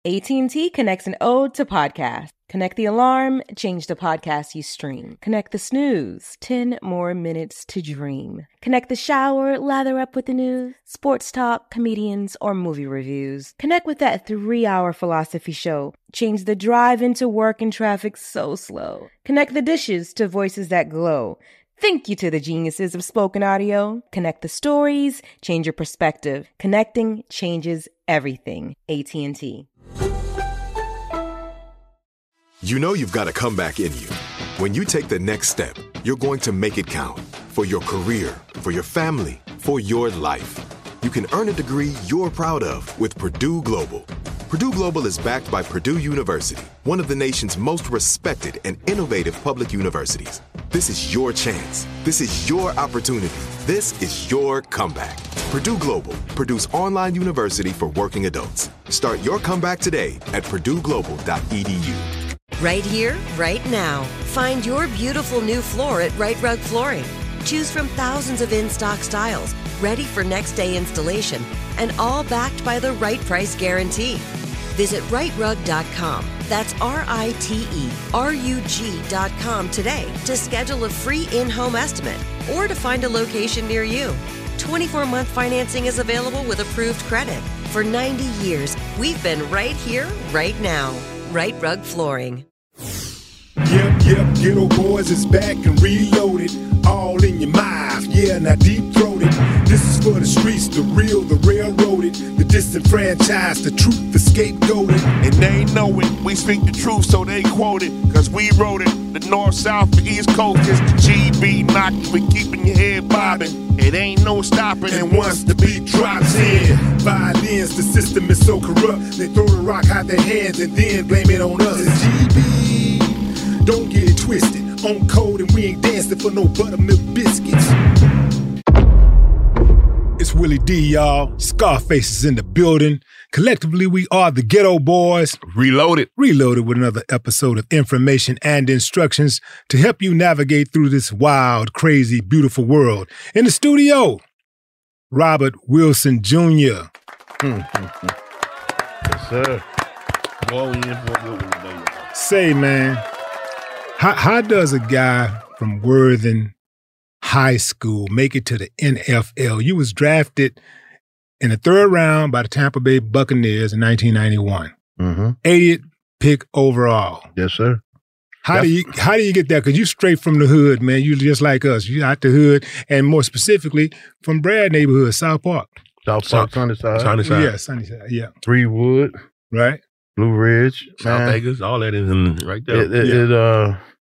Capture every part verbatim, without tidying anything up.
A T and T connects an ode to podcasts. Connect the alarm, change the podcast you stream. Connect the snooze, ten more minutes to dream. Connect the shower, lather up with the news, sports talk, comedians, or movie reviews. Connect with that three-hour philosophy show. Change the drive into work and traffic so slow. Connect the dishes to voices that glow. Thank you to the geniuses of spoken audio. Connect the stories, change your perspective. Connecting changes everything. A T and T. You know you've got a comeback in you. When you take the next step, you're going to make it count. For your career, for your family, for your life. You can earn a degree you're proud of with Purdue Global. Purdue Global is backed by Purdue University, one of the nation's most respected and innovative public universities. This is your chance. This is your opportunity. This is your comeback. Purdue Global, Purdue's online university for working adults. Start your comeback today at purdue global dot e d u. Right here, right now. Find your beautiful new floor at Rite Rug Flooring. Choose from thousands of in-stock styles, ready for next day installation, and all backed by the right price guarantee. Visit rite rug dot com. That's R I T E R U G dot com today to schedule a free in-home estimate or to find a location near you. twenty-four month financing is available with approved credit. For ninety years, we've been right here, right now. Rite Rug Flooring. Yep, yep, Ghetto Boys is back and reloaded. All in your mouth, yeah, now deep-throated. This is for the streets, the real, the railroaded, the disenfranchised, the truth, the scapegoated. And they know it, we speak the truth, so they quote it. Cause we wrote it, the north, south, the east coast is the G B knocking, we keeping your head bobbing. It ain't no stopping. And once the beat drops in, violence, the system is so corrupt. They throw the rock out their hands and then blame it on us. G B, don't get it twisted. On code and we ain't dancing for no buttermilk biscuits. It's Willie D, y'all. Scarface is in the building. Collectively, we are the Ghetto Boys. Reloaded. Reloaded with another episode of information and instructions to help you navigate through this wild, crazy, beautiful world. In the studio, Robert Wilson Junior Yes, sir. Going in for a good one today. Say, man, how, how does a guy from Worthing High School make it to the N F L? You was drafted in the third round by the Tampa Bay Buccaneers in nineteen ninety-one. Mm-hmm. eightieth pick overall. Yes, sir. How That's- do you how do you get that? Because you straight from the hood, man. You just like us. You out the hood, and more specifically from Brad neighborhood, South Park. South Park, Sunnyside. Sunnyside. Yeah, Sunnyside. Yeah, Three-Wood, right. Blue Ridge, South man. Vegas, all that is in right there. It, it, Yeah. it, uh,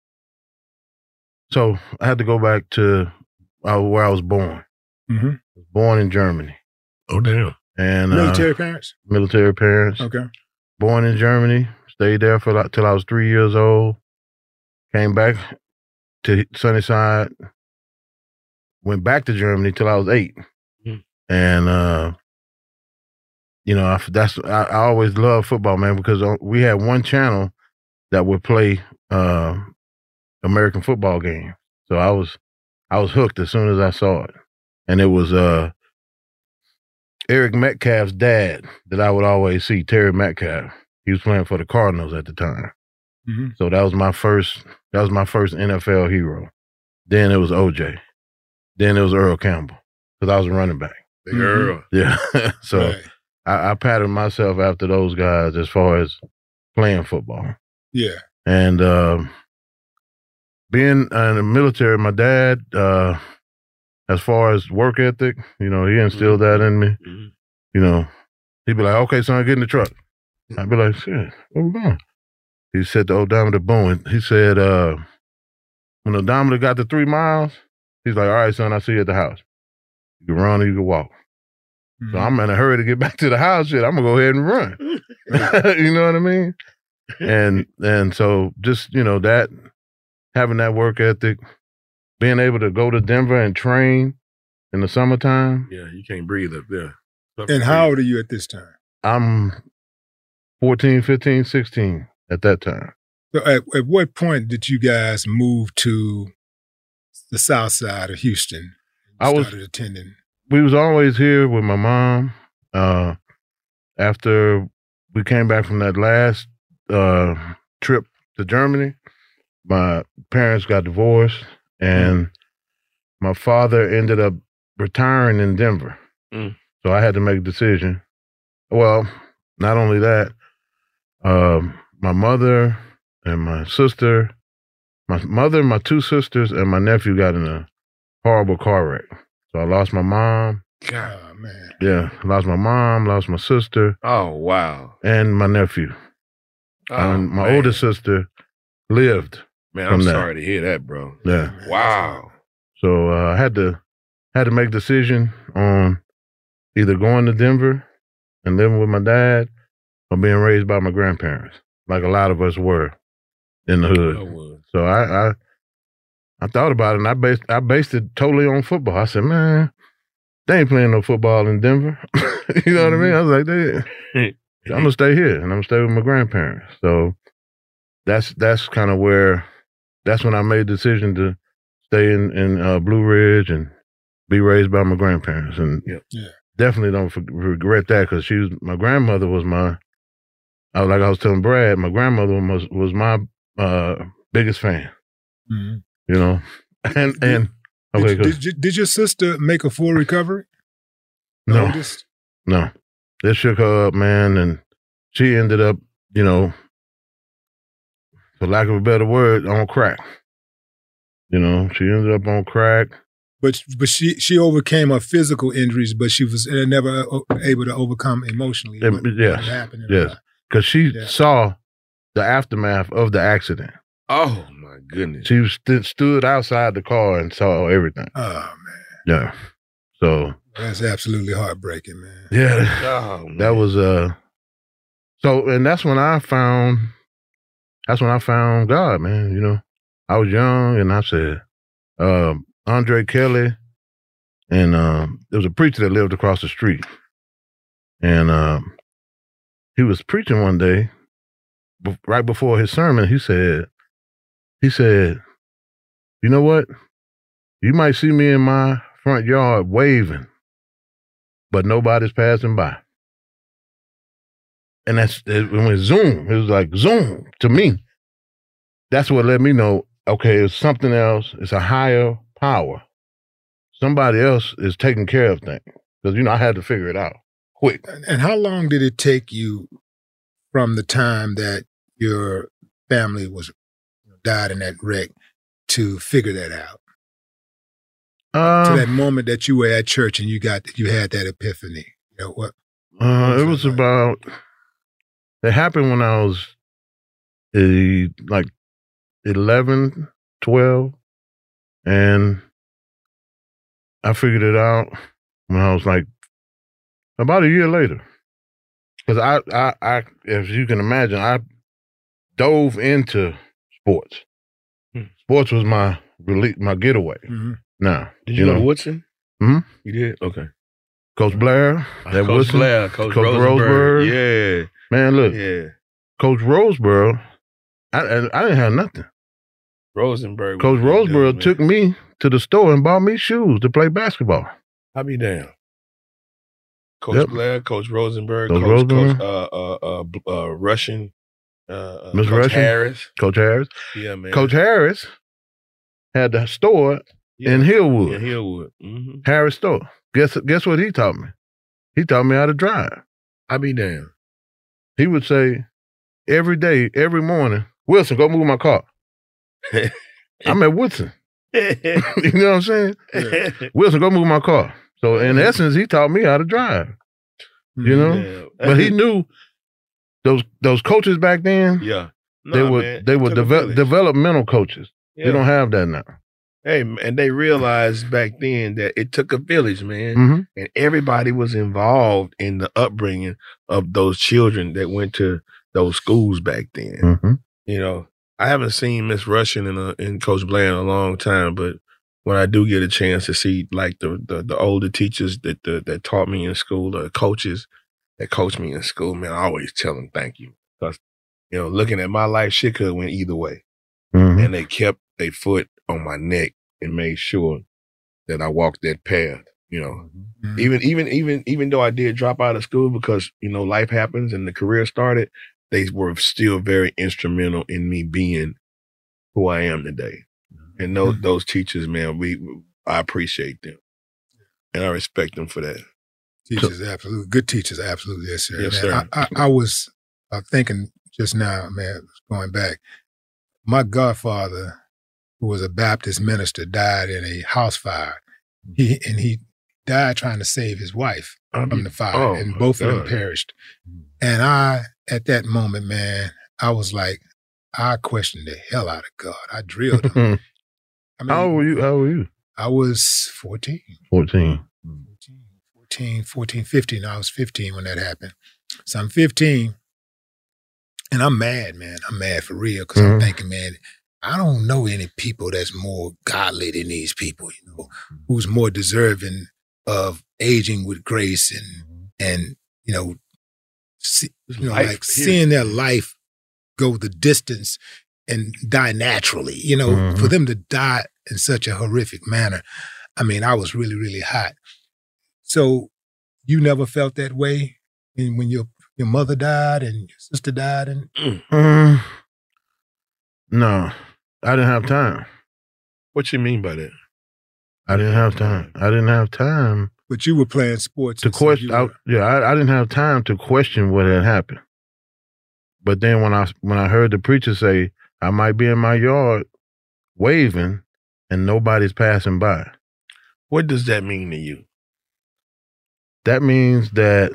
so I had to go back to uh, where I was born. Mm-hmm. Born in Germany. Oh, damn. And uh, Military parents. military parents. Okay. Born in Germany. Stayed there for like, till I was three years old. Came back to Sunnyside. Went back to Germany till I was eight. Mm. And uh, you know, I, that's I, I always loved football, man, because we had one channel that would play uh, American football game. So I was I was hooked as soon as I saw it, and it was uh, Eric Metcalf's dad that I would always see, Terry Metcalf. He was playing for the Cardinals at the time. Mm-hmm. So that was my first. That was my first N F L hero. Then it was O J. Then it was Earl Campbell because I was a running back. Big Earl. Yeah. So Right. I, I patterned myself after those guys as far as playing football. Yeah. And um, being in the military, my dad, uh, as far as work ethic, you know, he instilled that in me. Mhm. You know, he'd be like, "Okay, son, get in the truck." I'd be like, "Shit, where we going?" He said to odometer boom. He said, uh, when the odometer got to three miles, he's like, "All right, son, I'll see you at the house. You can run or you can walk." So I'm in a hurry to get back to the house. Shit, I'm gonna go ahead and run. You know what I mean? And and so just, you know, that having that work ethic, being able to go to Denver and train in the summertime. Yeah, you can't breathe up there. And how old are you at this time? I'm fourteen, fifteen, sixteen at that time. So at, at what point did you guys move to the south side of Houston? I was- started attending. We was always here with my mom. Uh, after we came back from that last uh, trip to Germany. My parents got divorced, and my father ended up retiring in Denver. Mm. So I had to make a decision. Well, not only that, um, my mother and my sister, my mother, my two sisters, and my nephew got in a horrible car wreck. So I lost my mom. God, Oh, man. Yeah, lost my mom, lost my sister, oh wow. and my nephew. Oh, and my man. older sister lived. Man, from I'm that. sorry to hear that, bro. Yeah. Wow. So uh, I had to had to make a decision on either going to Denver and living with my dad or being raised by my grandparents, like a lot of us were in the hood. I would. So I, I I thought about it, and I based I based it totally on football. I said, man, they ain't playing no football in Denver. You know what I mean? I was like, they, I'm gonna stay here, and I'm gonna stay with my grandparents. So that's that's kind of where that's when I made the decision to stay in in uh, Blue Ridge and be raised by my grandparents, and Yep. Yeah. definitely don't for, regret that, because she was my grandmother was my. I was like I was telling Brad, my grandmother was was my uh, biggest fan. Mhm. You know, and and okay, Did, good. did, you- did your sister make a full recovery? The No. oldest? No, this shook her up, man, and she ended up, you know, for lack of a better word, on crack. You know, she ended up on crack. But but she she overcame her physical injuries, but she was uh, never uh, able to overcome emotionally. Um, what, yes, what happened in her Yes, life. because she Yeah. saw the aftermath of the accident. Oh my goodness. She st- stood outside the car and saw everything. Oh man, Yeah. So that's absolutely heartbreaking, man. yeah, Oh, that man. was uh. So and that's when I found. That's when I found God, man. You know, I was young, and I said, um, Andre Kelly, and um, there was a preacher that lived across the street, and um, he was preaching one day, be- right before his sermon. He said, he said, you know what? You might see me in my front yard waving, but nobody's passing by. And that's it went zoom. It was like zoom to me. That's what let me know, okay, it's something else. It's a higher power. Somebody else is taking care of things. Because, you know, I had to figure it out quick. And, and how long did it take you from the time that your family was died in that wreck to figure that out? Uh, to that moment that you were at church and you got you had that epiphany. You know what? uh, it what was that like? about, it happened when I was uh, like eleven, twelve. And I figured it out when I was like about a year later. Because I, I, I, as you can imagine, I dove into sports. Hmm. Sports was my rele- my getaway. Mm-hmm. Now, Did you, you go to know, Woodson? Hmm? You did? Okay. Coach Blair, that Coach Woodson, Blair, Coach, Coach Rosenberg. Roseberg. man, Yeah. look, Yeah. Coach Roseboro, I, I, I didn't have nothing. Rosenberg. Coach was a good Roseboro dude, took man. me to the store and bought me shoes to play basketball. I'll be down. Coach Yep. Blair, Coach Rosenberg, Coach Coach, Rosenberg. Coach uh, uh, uh, B- uh, Russian, uh, uh, Miss Coach Russian? Harris. Coach Harris. Yeah, man. Coach Harris had the store yeah. in Hillwood. In Hillwood. Mm-hmm. Harris store. Guess guess what he taught me? He taught me how to drive. I'll be down. He would say every day, every morning, Wilson, go move my car. I'm at Woodson. You know what I'm saying? yeah. Wilson, go move my car. So in essence, he taught me how to drive. You know? But he knew those those coaches back then, Yeah. No, they were man, they it were took a devel- village. developmental coaches. Yeah. They don't have that now. Hey, and they realized back then that it took a village, man. Mm-hmm. And everybody was involved in the upbringing of those children that went to those schools back then. Mm-hmm. You know, I haven't seen Miss Russian and uh, and Coach Blair in a long time, but when I do get a chance to see like the the, the older teachers that the, that taught me in school, the coaches that coached me in school, man, I always tell them thank you, because you know, looking at my life, shit could have went either way, Mm-hmm. and they kept their foot on my neck and made sure that I walked that path. You know, Mhm. even even even even though I did drop out of school because you know life happens and the career started, they were still very instrumental in me being who I am today. And those Mhm. those teachers, man, we I appreciate them, and I respect them for that. Teachers, absolutely. Good teachers, absolutely. Yes, sir. Yes, man. sir. I, I, I was uh, thinking just now, man, going back, my godfather, who was a Baptist minister, died in a house fire. He And he died trying to save his wife Um, from the fire, oh, and my both of them God. perished. And I, at that moment, man, I was like, I questioned the hell out of God. I drilled him. I How old were you? How old were you? I was fourteen. fourteen. fourteen, fourteen, fifteen. I was fifteen when that happened. So I'm fifteen, and I'm mad, man. I'm mad for real because Mhm. I'm thinking, man, I don't know any people that's more godly than these people, you know, who's more deserving of aging with grace and, and you know, see, you know, Life, like period. seeing their life go the distance and die naturally, you know, Mhm. for them to die in such a horrific manner. I mean, I was really, really hot. So you never felt that way when when your your mother died and your sister died, and Um, no, I didn't have time. What you mean by that? I didn't have time. I didn't have time but you were playing sports to and so question. you I, were- yeah, I, I didn't have time to question what had happened. But then when I when I heard the preacher say, I might be in my yard waving and nobody's passing by, What does that mean to you? that means that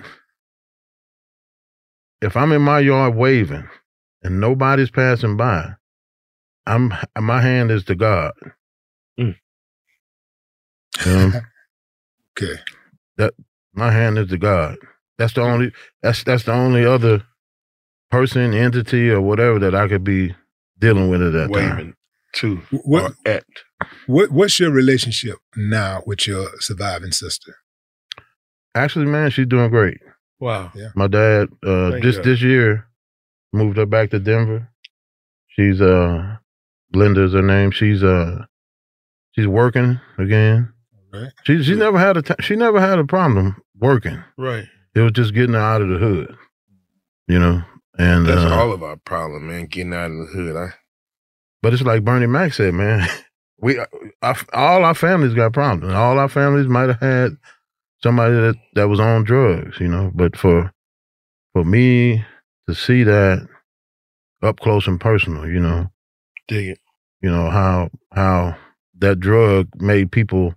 if I'm in my yard waving and nobody's passing by, I'm my hand is to God. Mm. Um, okay. my hand is to God. That's the only that's that's the only other person, entity, or whatever that I could be dealing with at that time. Waving to What or at. what what's your relationship now with your surviving sister? Actually, man, she's doing great. Wow. Yeah. My dad uh, Thank just God. this year moved her back to Denver. She's uh Linda's her name. She's uh she's working again. Right. She she never had a t- she never had a problem working. Right. It was just getting her out of the hood, you know. And That's uh, all of our problem, man. Getting out of the hood. I, but it's like Bernie Mac said, man. We our, all our families got problems. All our families might have had somebody that, that was on drugs, you know. But for for me to see that up close and personal, you know, dig it. you know how how that drug made people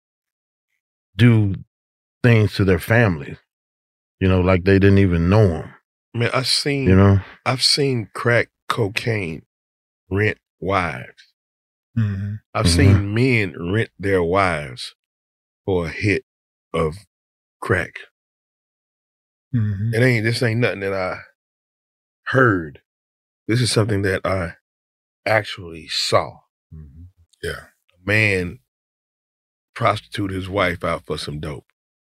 do things to their families, you know, like they didn't even know them, Man, I've seen you know. I've seen crack cocaine rent wives. Mm-hmm. I've Mhm. seen men rent their wives for a hit of crack. Mm-hmm. It ain't this ain't nothing that I heard. This is something that I actually saw. Yeah. A man prostitute his wife out for some dope.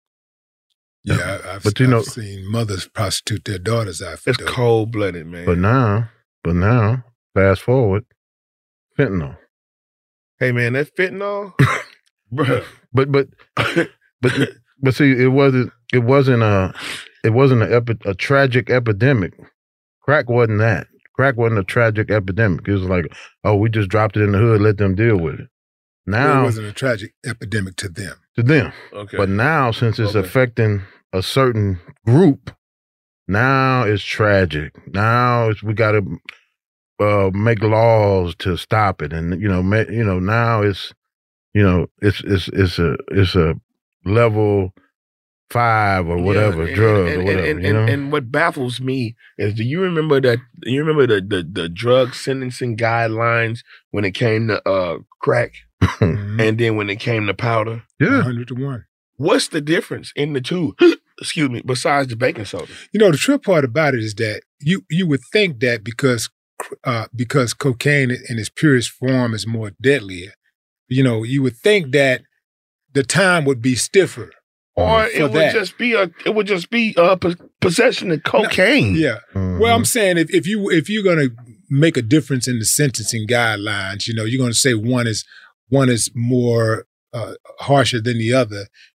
Yeah, I, I've, But you I've know- seen mothers prostitute their daughters out for It's dope. cold blooded, man. But now, but now, fast forward, fentanyl. Hey man, that fentanyl, bruh. But but but but see, it wasn't it wasn't a it wasn't a, epi- a tragic epidemic. Crack wasn't that. Crack wasn't a tragic epidemic. It was like, oh, we just dropped it in the hood, let them deal with it. Well, Now it wasn't a tragic epidemic to them. to them, Okay. but now since it's Okay. affecting a certain group, now it's tragic. Now it's we got to uh, make laws to stop it, and you know, ma- you know, now it's you know, it's it's it's a it's a level five or whatever Yeah, and- drug and, or whatever. And, and, you know, and, and what baffles me is, do you remember that? You remember the, the the drug sentencing guidelines when it came to uh crack, Mhm. and then when it came to powder? yeah. one hundred to one. What's the difference in the two? Excuse me. Besides the baking soda, You know, the trip part about it is that you you would think that because uh, because cocaine in its purest form is more deadly, you know, you would think that the time would be stiffer. or For it would that. just be a it would just be a pos- possession of cocaine. Yeah. Mhm. Well, I'm saying if, if you if you're gonna make a difference in the sentencing guidelines, you know, you're gonna say one is one is more uh, harsher than the other.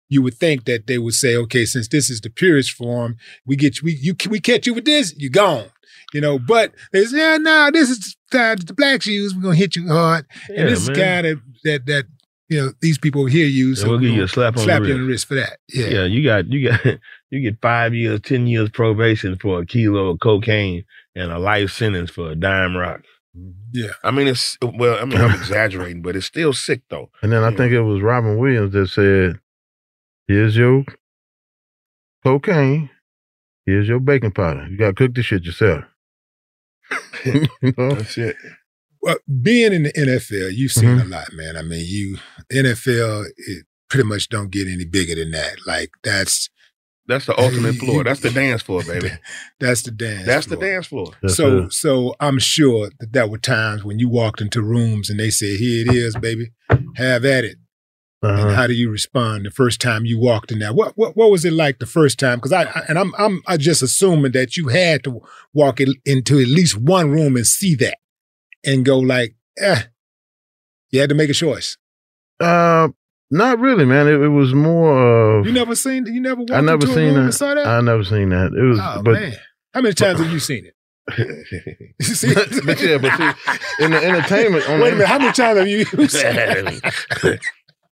you would think that they would say, okay, since this is the purest form, we get you, we you we catch you with this, you're gone. You know, but they say, yeah, no, this is the, the black shoes. We're gonna hit you hard, Yeah, and this man. is kind of that that you know these people over here use. And we'll give you a slap on slap the you wrist. on the wrist for that. Yeah, Yeah, you got you got you get five years, ten years probation for a kilo of cocaine and a life sentence for a dime rock. yeah. I mean, it's well, I mean, I'm exaggerating, but it's still sick though. And then I Yeah. think it was Robin Williams that said, here's your cocaine, here's your baking powder. You got to cook this shit yourself. You know? That's it. Well, being in the N F L, you've seen Mhm. a lot, man. I mean, you N F L it pretty much don't get any bigger than that. Like that's That's the ultimate floor. That's the dance floor, baby. that's the dance. That's the floor. dance floor. That's so, it. so I'm sure that there were times when you walked into rooms and they said, "Here it is, baby, have at it." And Uh-huh. how do you respond the first time you walked in there? What what what was it like the first time? Because I, I and I'm I'm I just assuming that you had to walk in, into at least one room and see that and go like, eh. You had to make a choice. Uh, not really, man. It, it was more of You never seen you never walked I never into a seen room that. and saw that? I never seen that. It was, Oh but man, how many times have you seen it? You see? but yeah, but see, in the entertainment, on Wait a the, minute, how many times have you seen it?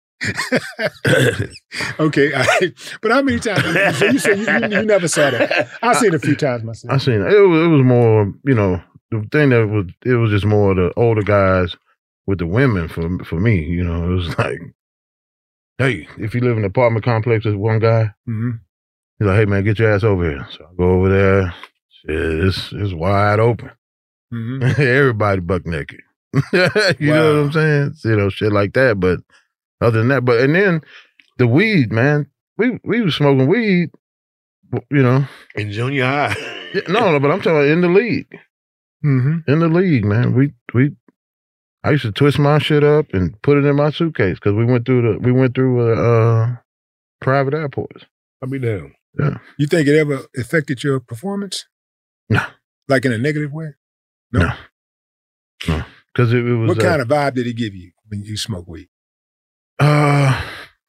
Okay, all right. But how many times? Have you, so you said you, you, you never saw that. I've seen it a few times myself. I seen it. It was, it was more, you know, the thing that was, it was just more the older guys with the women for for me. You know, it was like, hey, if you live in an apartment complex, there's one guy. Mm-hmm. He's like, hey man, get your ass over here. So I go over there. Shit, it's it's wide open. Mm-hmm. Everybody buck naked. You know Wow. what I'm saying? You know, shit like that. But other than that, but and then the weed, man, we we was smoking weed. You know, In junior high. Yeah, no, no, but I'm talking about in the league. Mm-hmm. In the league, man, we we. I used to twist my shit up and put it in my suitcase because we went through the we went through uh, uh private airports. I'll be down. You think it ever affected your performance? No. Like in a negative way? No. No. No, because it, it was What uh, kind of vibe did it give you when you smoke weed? Uh,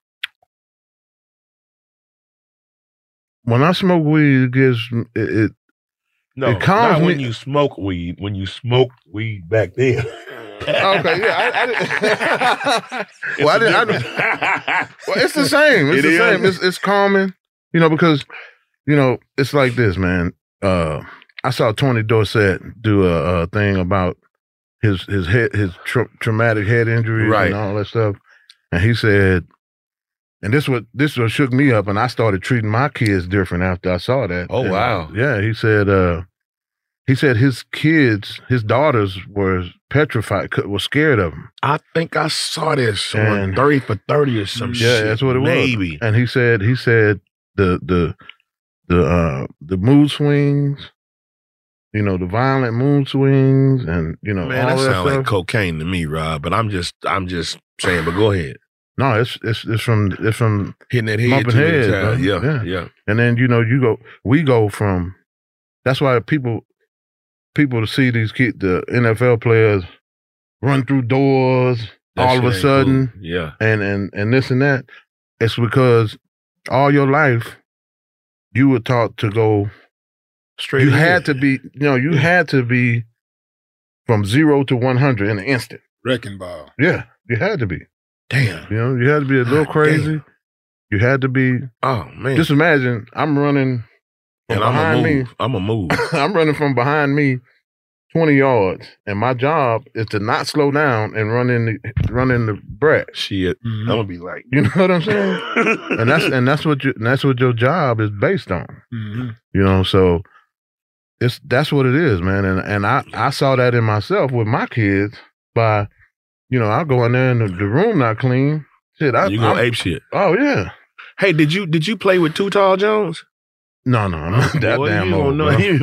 when I smoke weed, it gives it. it No, It calms not when me- you smoke weed. When you smoke weed back then. okay, yeah, I, I didn't. well, I didn't. I didn't well, it's the same. It's It the is? same. It's it's calming, you know, because you know it's like this, man. Uh, I saw Tony Dorsett do a, a thing about his his head his tra- traumatic head injuries Right. and all that stuff, and he said. And this what this what shook me up, and I started treating my kids different after I saw that. Oh, And, wow. Yeah, he said. Uh, he said his kids, his daughters, were petrified, could- were scared of him. I think I saw this on And- thirty for thirty or some Yeah, shit. that's what it was. Maybe. And he said he said the the the uh, the mood swings, you know, the violent mood swings, and you know Man, all that that sounds stuff. like cocaine to me, Rob. But I'm just, I'm just saying. But go ahead, no, it's it's it's from it's from hitting that head Bumping too many heads, times. bro. Yeah, Yeah. yeah. And then you know you go, we go from. That's why people, people to see these kids, the N F L players, run through doors That all shit of a ain't sudden, cool. Yeah. and and and this and that. It's because all your life you were taught to go. Straight. You ahead. had to be, you know, you had to be from zero to one hundred in an instant. Wrecking ball. Yeah, you had to be. Damn. You know, you had to be a little God crazy. damn. You had to be. Oh man. Just imagine, I'm running from and I'm behind a me. move. I'm a move. I'm running from behind me twenty yards, and my job is to not slow down and run in the run in the brat. Shit. Mhm. I'm gonna be like. You know what I'm saying? and that's and that's what you and that's what your job is based on. Mhm. You know, so it's that's what it is, man. And and I I saw that in myself with my kids by, you know, I go in there and the, the room not clean. Shit, I You gonna I'm- ape shit. Oh yeah. Hey, did you did you play with Too Tall Jones? No, no, I'm not that Boy, damn you old. don't know. bro. You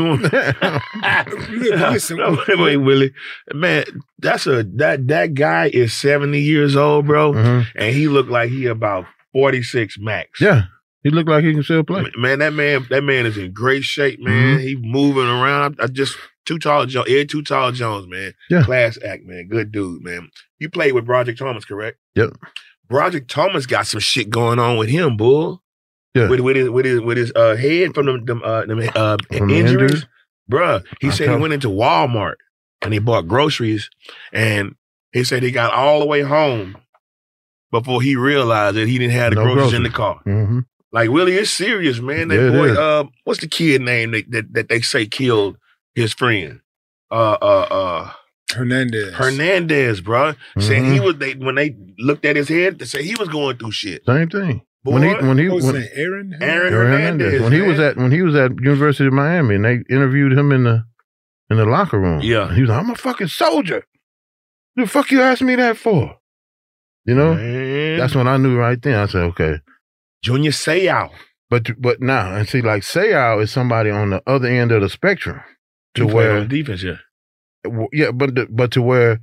don't Listen, no, wait, wait, Willie. Man, that's a that that guy is seventy years old, bro, Mhm. and he looked like he about forty-six max. Yeah, he looked like he can still play. Man, that man, that man is in great shape, man. He moving around. I, I just Too Tall Jones, Ed Too Tall Jones, man. Yeah. Class act, man. Good dude, man. You played with Broderick Thomas, correct? Yep. Broderick Thomas got some shit going on with him, bull. Yeah. With, with his with his with his uh, head from them, them, uh, them uh, From the injuries. injuries? Bruh, he I said tell- he went into Walmart and he bought groceries, and he said he got all the way home before he realized that he didn't have the No groceries in groceries. the car. Mm-hmm. Like, Willie, it's serious, man. That Yeah, it boy, is. uh, what's the kid name that, that that they say killed his friend? Uh, uh, uh, Hernandez. Hernandez, bro. Saying Mhm. he was they when they looked at his head, they say he was going through shit. Same thing. Boy, when he when he What was his when, name? Aaron? Aaron Aaron Hernandez, Hernandez, when he was man. at when he was at University of Miami, and they interviewed him in the in the locker room. Yeah. And he was like, "I'm a fucking soldier. The fuck you asking me that for?" You know. Man. That's when I knew right then. I said, "Okay." Junior Seau. But but now and see, like Seau is somebody on the other end of the spectrum, to He played where on defense, yeah. yeah, but the, but to where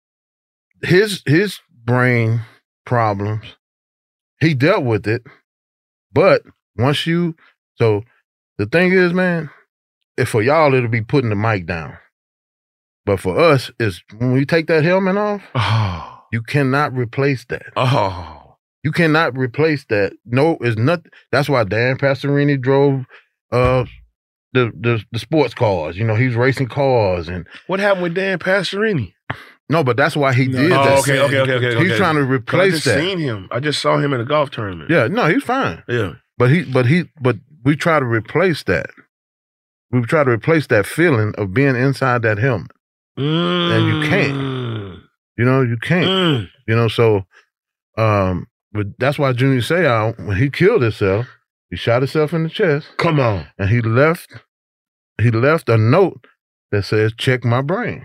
his his brain problems, he dealt with it. But once you, so the thing is, man, if for y'all it'll be putting the mic down, but for us, is when we take that helmet off, Oh. you cannot replace that. Oh. You cannot replace that. No, it's nothing. That's why Dan Pastorini drove uh the, the the sports cars. You know, he's racing cars and What happened with Dan Pastorini? no, but that's why he No. did Oh, that. okay, okay, okay, okay. He's okay. trying to 'Cause I replace just that. seen him. I just saw him in a golf tournament. Yeah, no, he's fine. Yeah. But he but he but we try to replace that. We try to replace that feeling of being inside that helmet. And you can't. Mm. You know, you can't. Mm. You know, so um but that's why Junior Seau, when he killed himself, he shot himself in the chest. Come on. And he left he left a note that says, "Check my brain."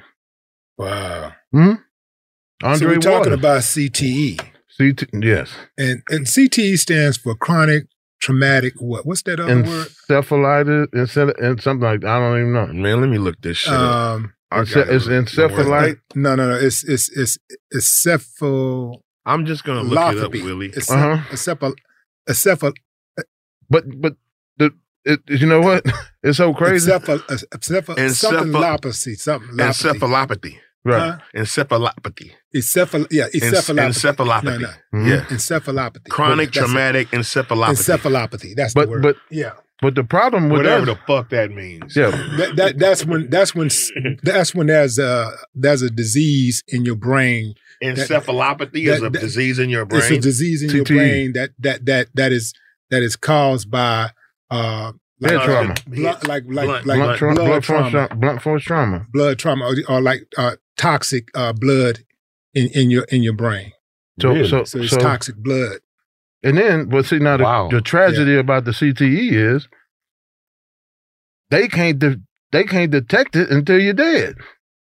Wow. Hmm? So Andre we're talking Waters. about C T E. C T, yes. And and C T E stands for chronic traumatic what? What's that other word? Encephalitis, encel- and something like that. I don't even know. Man, let me look this shit up. Um I Ence- gotta it's look- encephalite. no, no, no. It's it's it's it's cephal I'm just gonna look it up, Willie. It's Uh-huh. cephal cephal But but the it, you know what? It's so crazy. Encephal, encephal, something Encephal- lopathy, something lopathy. Encephalopathy. Right. Huh? Encephalopathy. Encephal, yeah, encephalopathy. Encephalopathy. No, no. Mhm. Yeah. Encephalopathy. Chronic That's it. traumatic encephalopathy. Encephalopathy. That's But the word. but yeah, but the problem with Whatever that, the fuck that means. yeah, that, that that's when that's when that's when there's a there's a disease in your brain. Encephalopathy is that- a that- disease in your It's a brain. disease in your T T E. brain that that that that is that is caused by uh Head like, trauma. blood, like like Blunt- like blunt, tra- blood blunt force trauma, tra- blunt force trauma. blood trauma, or, or like uh, toxic uh, blood in, in your in your brain. So Really? so So it's so toxic blood. and then but see now the, Wow. the tragedy about the C T E is they can't de- they can't detect it until you're dead.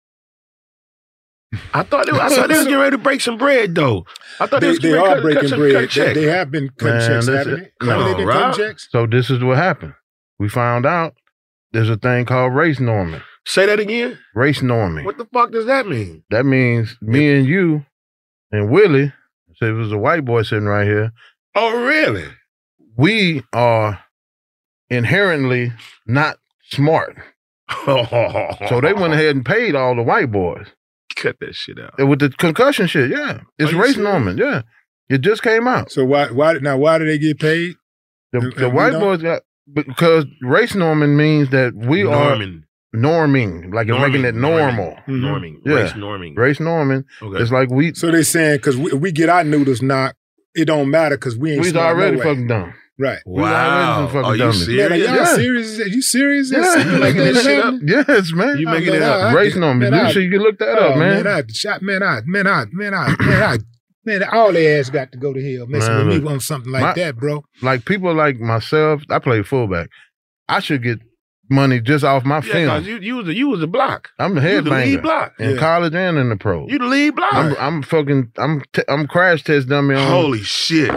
I thought they, I thought they was getting ready to break some bread though. I thought they, They, was they getting are ready to cut, breaking cut some bread. cut They, check. they have been cutting Man, checks, that's haven't it. they? Haven't No, they been Rob. cutting checks? So this is what happened. We found out there's a thing called race norming. Say that again. Race norming. What the fuck does that mean? That means me and you and Willie, so if it was a white boy sitting right here, Oh, really? we are inherently not smart. So they went ahead and paid all the white boys. cut that shit out. And with the concussion shit, yeah. It's Are you race serious? norming, yeah. It just came out. So why why now why do they get paid? The, And- the and we white don't? boys got, because race norming means that we Norming. are norming, like you're making it normal. Mhm. Norming. Yeah. Race norming. Race norming, Okay. it's like we, So they saying because we, we get our noodles knocked, it don't matter because we ain't we's smart already no way. fucking dumb. Right. We already Wow. some fucking Are you dummies. Man, are serious? y'all Yeah. serious? Are you serious? That Yeah. something like You making that this shit happening? Yes, man. You Oh, making man, it up. I- I- Race norming. man, I- You sure you can look that Oh up, man. man, I shot man, I man, I man, I man, I man, all their ass got to go to hell messing Man, with look, me on something like my- that, bro. Like people like myself, I play fullback. I should get money just off my Yeah, film. because you, you was the you was the block. I'm the You the lead headbanger block. in Yeah. college and in the pros. You the lead block. I'm, I'm fucking, I'm, t- I'm crash test dummy on. Holy shit.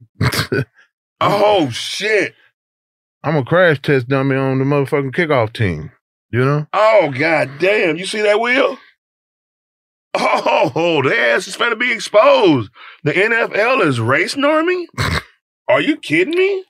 Oh shit. I'm a crash test dummy on the motherfucking kickoff team. You know? Oh god damn. You see that wheel? Oh, their ass is finna be exposed. The N F L is race norming? Are you kidding me?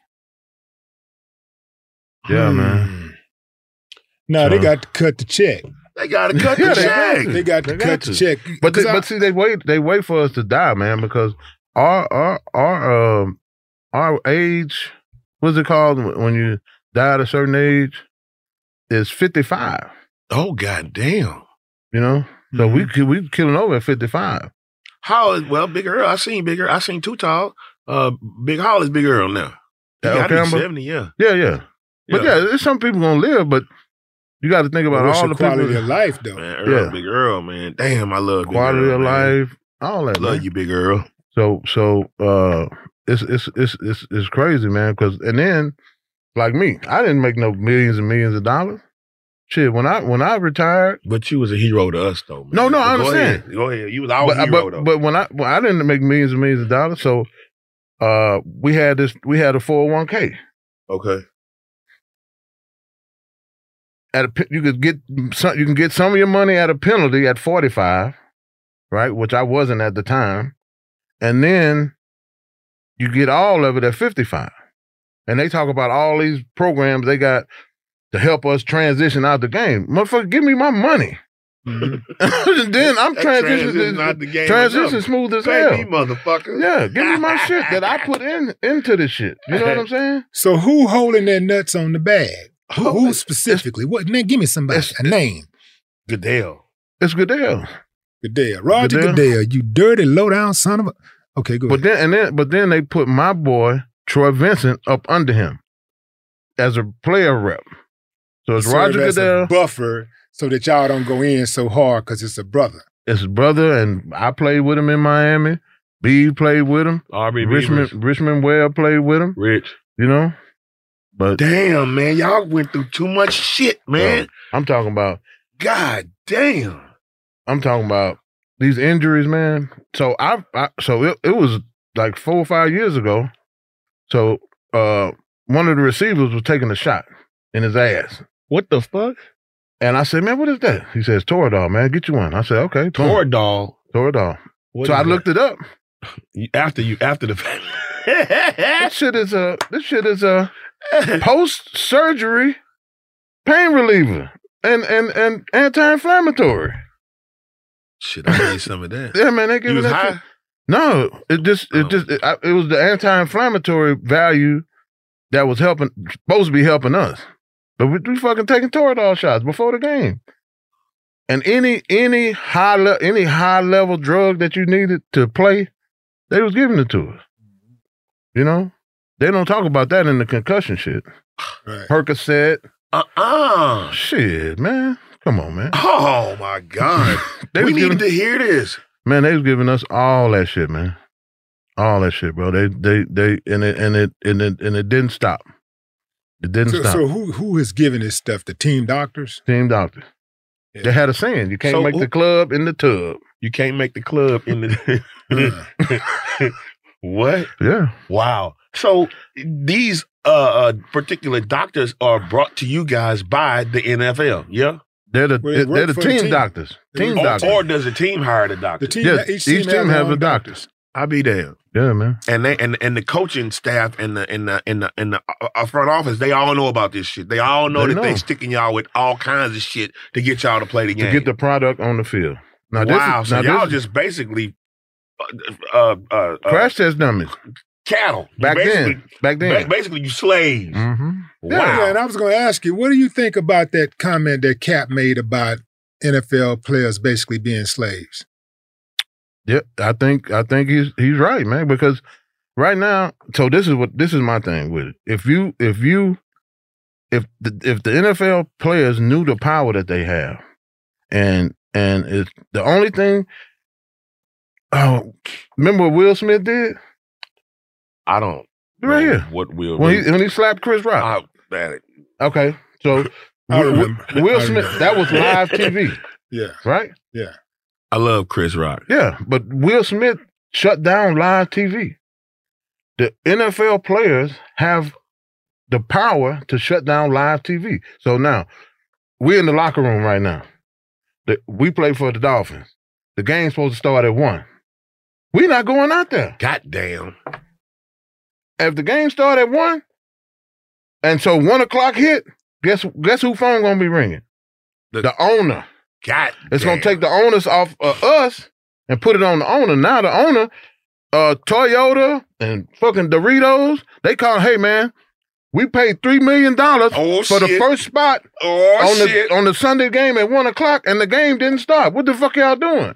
Yeah, Hmm. man. No, they So- got to cut the check. They gotta cut Yeah, the they check. They got to They got cut to. the check. But they, 'Cause I- but see, they wait, they wait for us to die, man, because our our our um our age, what's it called when you die at a certain age, is fifty-five. Oh, goddamn. You know? So Mm-hmm. we we killing over at fifty-five. How is, well, Big Earl, I seen Big Earl, I seen Too Tall. Uh, Big Hall is Big Earl now. He Al gotta be Campbell? seventy, yeah. Yeah, yeah. But yeah, there's some people gonna live, but you got to think about What's all your the people. quality of life, though? Man, Earl, Yeah. Big Earl, man. Damn, I love Big Quality Earl, of man. life, all that. Love man. you, Big Earl. So so uh, it's it's it's it's it's crazy, man. Because and then like me, I didn't make no millions and millions of dollars. Shit, when I when I retired, But you was a hero to us, though, man. No, no, I But go understand. ahead. Go ahead. You was our but hero, but, though. but when I when I didn't make millions and millions of dollars, so uh, we had this we had a four oh one k. Okay. At a pe- you could get some you can get some of your money at a penalty at forty-five, right? Which I wasn't at the time, and then you get all of it at fifty-five. And they talk about all these programs they got to help us transition out the game. Motherfucker, give me my money. Mm-hmm. Then I'm That transitioning transition out the game transition enough. smooth as Pay hell. me, motherfucker. Yeah, give me my shit that I put in into this shit. You know what I'm saying? So who holding their nuts on the bag? Who, Oh, who it's- specifically? What? Name, give me somebody. it's- A name. Goodell. It's Goodell. Goodell. Roger Goodell? Goodell. You dirty, low down son of a. Okay, go But ahead. then and then but then they put my boy Troy Vincent up under him as a player rep. So it's Serve Roger as a Goodell, buffer so that y'all don't go in so hard because it's a brother. it's his brother, and I played with him in Miami. B played with him. Aubrey Richmond Beavers. Richmond Webb played with him. Rich. You know? But Damn, man. Y'all went through too much shit, man. I'm talking about God damn. I'm talking about these injuries, man. So I, I so it, it was like four or five years ago. So uh, one of the receivers was taking a shot in his ass, What the fuck? and I said, "Man, what is that?" He says, "Toradol, man. Get you one." I said, "Okay, boom. Toradol. Toradol." What So is I that? looked it up. You- after you after the fact. This shit is a this shit is a post surgery pain reliever and and and anti-inflammatory. Shit, I need some of that. Yeah, man, they You giving was that high? shit- No, it just it Oh. just it, I- it was the anti-inflammatory value that was helping supposed to be helping us, but we, we fucking taking Toradol shots before the game. And any any high le- any high level drug that you needed to play, they was giving it to us. You know, they don't talk about that in the concussion shit. Right. Percocet, Uh-uh. shit, man, come on, man. Oh my God. They we was needed giving- to hear this. Man, they was giving us all that shit, man. All that shit, bro. They they they and it and it and it and it didn't stop. It didn't So, stop. so who who is giving this stuff? The team doctors? Team doctor. Yeah. They had a saying, you can't So make who- the club in the tub. You can't make the club in the Uh, What? Yeah. Wow. So these uh, uh particular doctors are brought to you guys by the N F L, yeah? They're the Well, they they're work the for the team, team. doctors. They Team work- Or, doctors. or does the team hire the doctor? the team, Yeah, each each team, team has have their a own doctor. I'll be damned. Yeah, man. And they and and the coaching staff and the in the in the in the uh, uh, front office, they all know about this shit. They all know They that they know. sticking y'all with all kinds of shit to get y'all to play the game. To get the product on the field. Now wow, this is, so now y'all this is just basically uh, uh, uh, uh, crash test dummies. cattle. You Back basically- then. Back then. ba- basically, you slaves. Mm-hmm. Wow. Yeah, and I was going to ask you, what do you think about that comment that Cap made about N F L players basically being slaves? Yeah, I think I think he's he's right, man. Because right now, so this is what this is my thing with it. If you if you if the if the N F L players knew the power that they have, and and it's the only thing. Oh, remember what Will Smith did I don't right know here what will when he when he slapped Chris Rock. I, man, Okay, so I Will- remember. Will I Smith remember. that was live T V, Yeah, right? yeah. I love Chris Rock. Yeah, but Will Smith shut down live T V. The N F L players have the power to shut down live T V. So now, we're in the locker room right now. The, we play for the Dolphins. The game's supposed to start at one. We're not going out there. Goddamn. If the game start at one, and so one o'clock hit, guess guess who phone gonna be ringing? The- The owner. God It's damn. gonna take the onus off of us and put it on the owner. Now the owner uh, Toyota and fucking Doritos, they call, hey, man, we paid three million dollars oh, for shit. the first spot oh, on, shit. the, on the Sunday game at one o'clock, and the game didn't start. What the fuck y'all doing?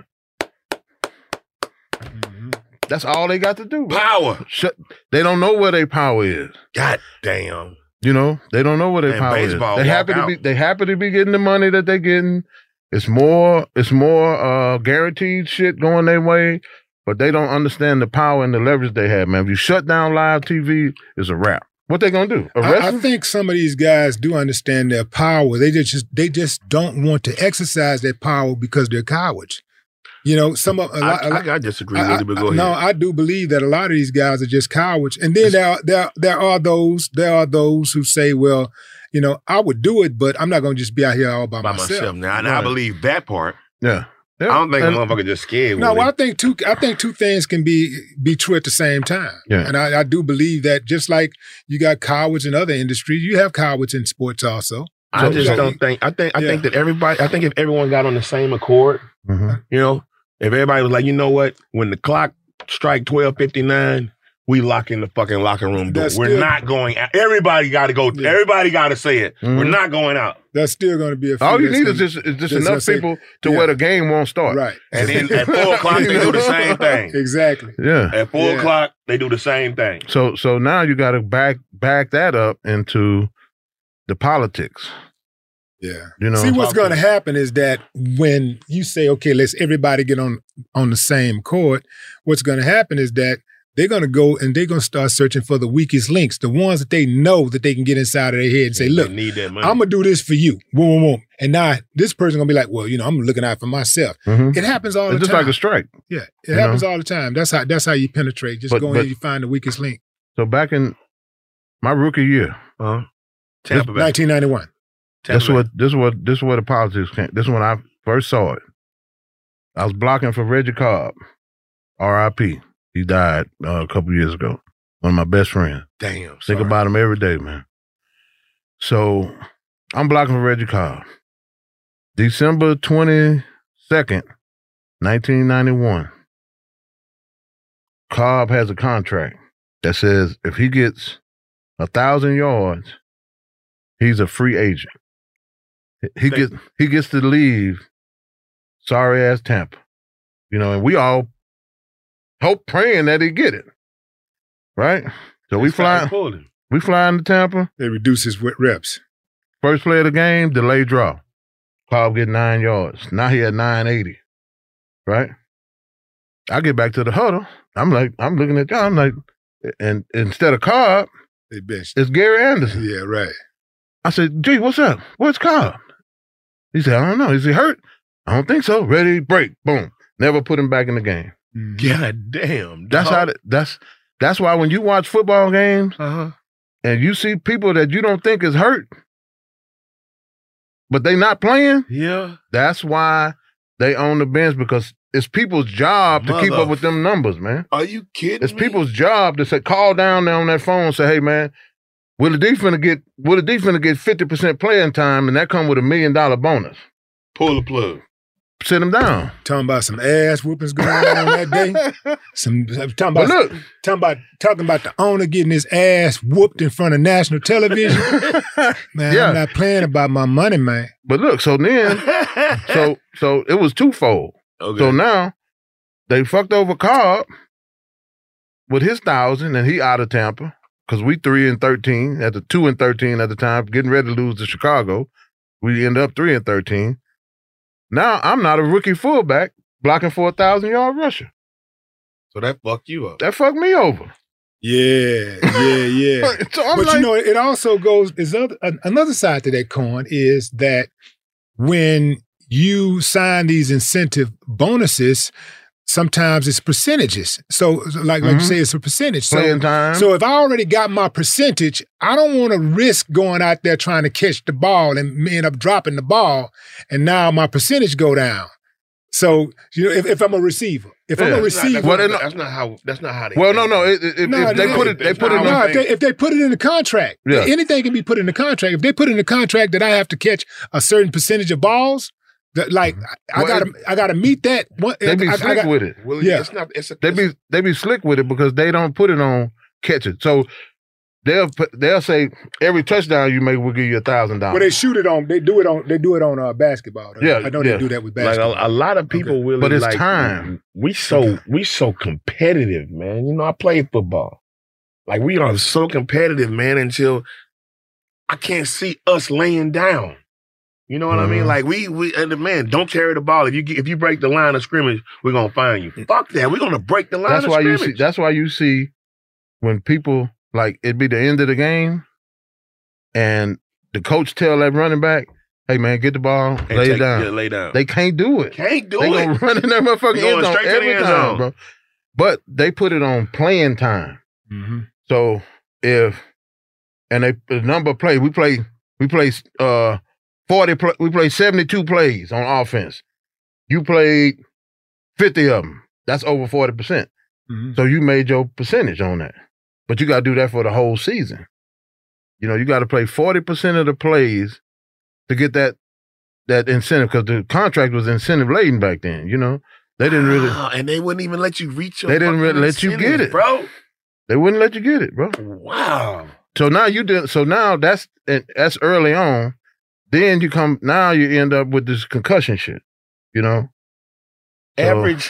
Mm-hmm. That's all they got to do. Power. Shut, they don't know where their power is. God damn. You know, they don't know where their And power baseball is. They happy walk to be out. they happy to be getting the money that they're getting. It's more it's more uh, guaranteed shit going their way, but they don't understand the power and the leverage they have, man. If you shut down live T V, it's a wrap. What they gonna do? Arrest I, I them? think some of these guys do understand their power. They just they just don't want to exercise their power because they're cowards. You know, some of a lot. I, a lot I, I disagree I, with you, but go I, ahead. No, I do believe that a lot of these guys are just cowards. And then there are, there there are those there are those who say, well, you know, I would do it, but I'm not going to just be out here all by, by myself. myself. Now, and I Right. believe that part. Yeah. yeah. I don't think And- a motherfucker just scared. No, with well, I it. think two. I think two things can be be true at the same time. Yeah. And I, I do believe that just like you got cowards in other industries, you have cowards in sports also. I So- just so- don't think. I think. I Yeah. think that everybody. I think if everyone got on the same accord, Mhm. you know, if everybody was like, you know what, when the clock strike twelve fifty nine, we lock in the fucking locker room door. That's We're still- not going out. Everybody got to go. Yeah. Everybody got to say it. Mhm. We're not going out. That's still going to be a few All you that's need is gonna- just, is just that's enough gonna say- people to yeah. where the game won't start. right. And then at four o'clock they do the same thing. Exactly. Yeah. At four Yeah. o'clock they do the same thing. So so now you got to back back that up into the politics. Yeah. You know, See, what's talk going to to me. happen is that when you say, okay, let's everybody get on on the same court, what's going to happen is that they're going to go and they're going to start searching for the weakest links, the ones that they know that they can get inside of their head and say, They look, need that money. I'm going to do this for you. Boom, boom, boom. And now this person going to be like, well, you know, I'm looking out for myself. Mhm. It happens all it's the just time. like a strike. yeah, it you happens know? all the time. That's how that's how you penetrate. Just But- go in but- and you find the weakest link. So back in my rookie year, uh-huh. Tampa Bay. nineteen ninety-one. Tampa this Bay. what this what this is where the politics came. This is when I first saw it. I was blocking for Reggie Cobb, R I P. He died uh, a couple years ago. One of my best friends. Damn. Think sorry. about him every day, man. So I'm blocking for Reggie Cobb. December twenty-second, nineteen ninety-one. Cobb has a contract that says if he gets a thousand yards, he's a free agent. He Okay. gets he gets to leave sorry ass Tampa. You know, and we all hope praying that he get it. Right? So we That's how they fly pulled him. we fly into Tampa. They reduce his wi- reps. First play of the game, delay draw. Cobb get nine yards. Now he at nine eighty. Right? I get back to the huddle. I'm like, I'm looking at y'all. I'm like, and instead of Cobb, They benched. it's Gary Anderson. Yeah, right. I said, gee, what's up? Where's Cobb? He said, I don't know. Is he hurt? I don't think so. Ready, break, boom. Never put him back in the game. Mhm. God damn. That's how. The, that's that's why when you watch football games Uh huh. and you see people that you don't think is hurt, but they not playing. Yeah. That's why they own the bench, because it's people's job to keep up Mother- with them numbers, man. Are you kidding It's me? people's job to say, call down there on that phone and say, hey, man, will the defense get will the defense get fifty percent playing time, and that come with a million dollar bonus? Pull the plug. Sit them down. Talking about some ass whoopings going on that day. Some talking But about look, talking about talking about the owner getting his ass whooped in front of national television. Man, Yeah. I'm not playing about my money, man. but look, so then, so so it was twofold. okay. So now they fucked over Cobb with his thousand, and he out of Tampa because we three and thirteen at the two and thirteen at the time, getting ready to lose to Chicago. We end up three and thirteen. Now I'm not a rookie fullback blocking for a thousand yard rusher. so that fucked you up. That fucked me over. Yeah, yeah, yeah. So I'm But like, you know, it also goes. Is other, an- another side to that coin is that when you sign these incentive bonuses, sometimes it's percentages. So, so like like you Mhm. say, it's a percentage. So, playing time. so if I already got my percentage, I don't want to risk going out there trying to catch the ball and end up dropping the ball, and now my percentage go down. So you know, if, if I'm a receiver, if I'm Yeah. a That's not- receiver, Well, that's, they not, know- that's not how. That's not how they. well, no, think. no. If, if, No, if they no, put it, they that's put not it. how In, no, if they, if they put it in the contract, Yeah. anything can be put in the contract. If they put in the contract that I have to catch a certain percentage of balls, The, like I, I Well, gotta, I gotta meet that. One, They be I, I slick got- with it. Well, Yeah. it's not. It's a. They be they be slick with it because they don't put it on catch it. So they'll put, they'll say every touchdown you make will give you a thousand Well, dollars. they shoot it on. They do it on. They do it on uh, basketball. Yeah, I know yeah. they do that with Like basketball. a, a lot of people Okay. really, But it's like, time. We so we so competitive, man. You know, I played football. Like we are so competitive, man. Until I can't see us laying down. You know what I mean? Mhm. Like we we and the man don't carry the ball. If you get, if you break the line of scrimmage, we're gonna find you. Fuck that. We're gonna break the line That's of why you scrimmage. see. That's why you see when people like it be the end of the game, and the coach tell that running back, "Hey man, get the ball, And lay take- it down." Yeah, lay down. They can't do it. can't do They it. gonna run in that motherfucking They going end zone straight to the every end time, zone. bro. But they put it on playing time. mm-hmm. So if and they the number of plays we play we play uh forty play, we play seventy-two plays on offense. You played fifty of them. That's over forty percent. Mm-hmm. So you made your percentage on that. But you got to do that for the whole season. You know, you got to play forty percent of the plays to get that that incentive because the contract was incentive laden back then, you know. They didn't really Wow, and they wouldn't even let you reach your They didn't really fucking let you get incentives, it. bro. they wouldn't let you get it, bro. Wow. So now you did. So now that's that's early on. Then you come. Now you end up with this concussion shit. You know, So- Average,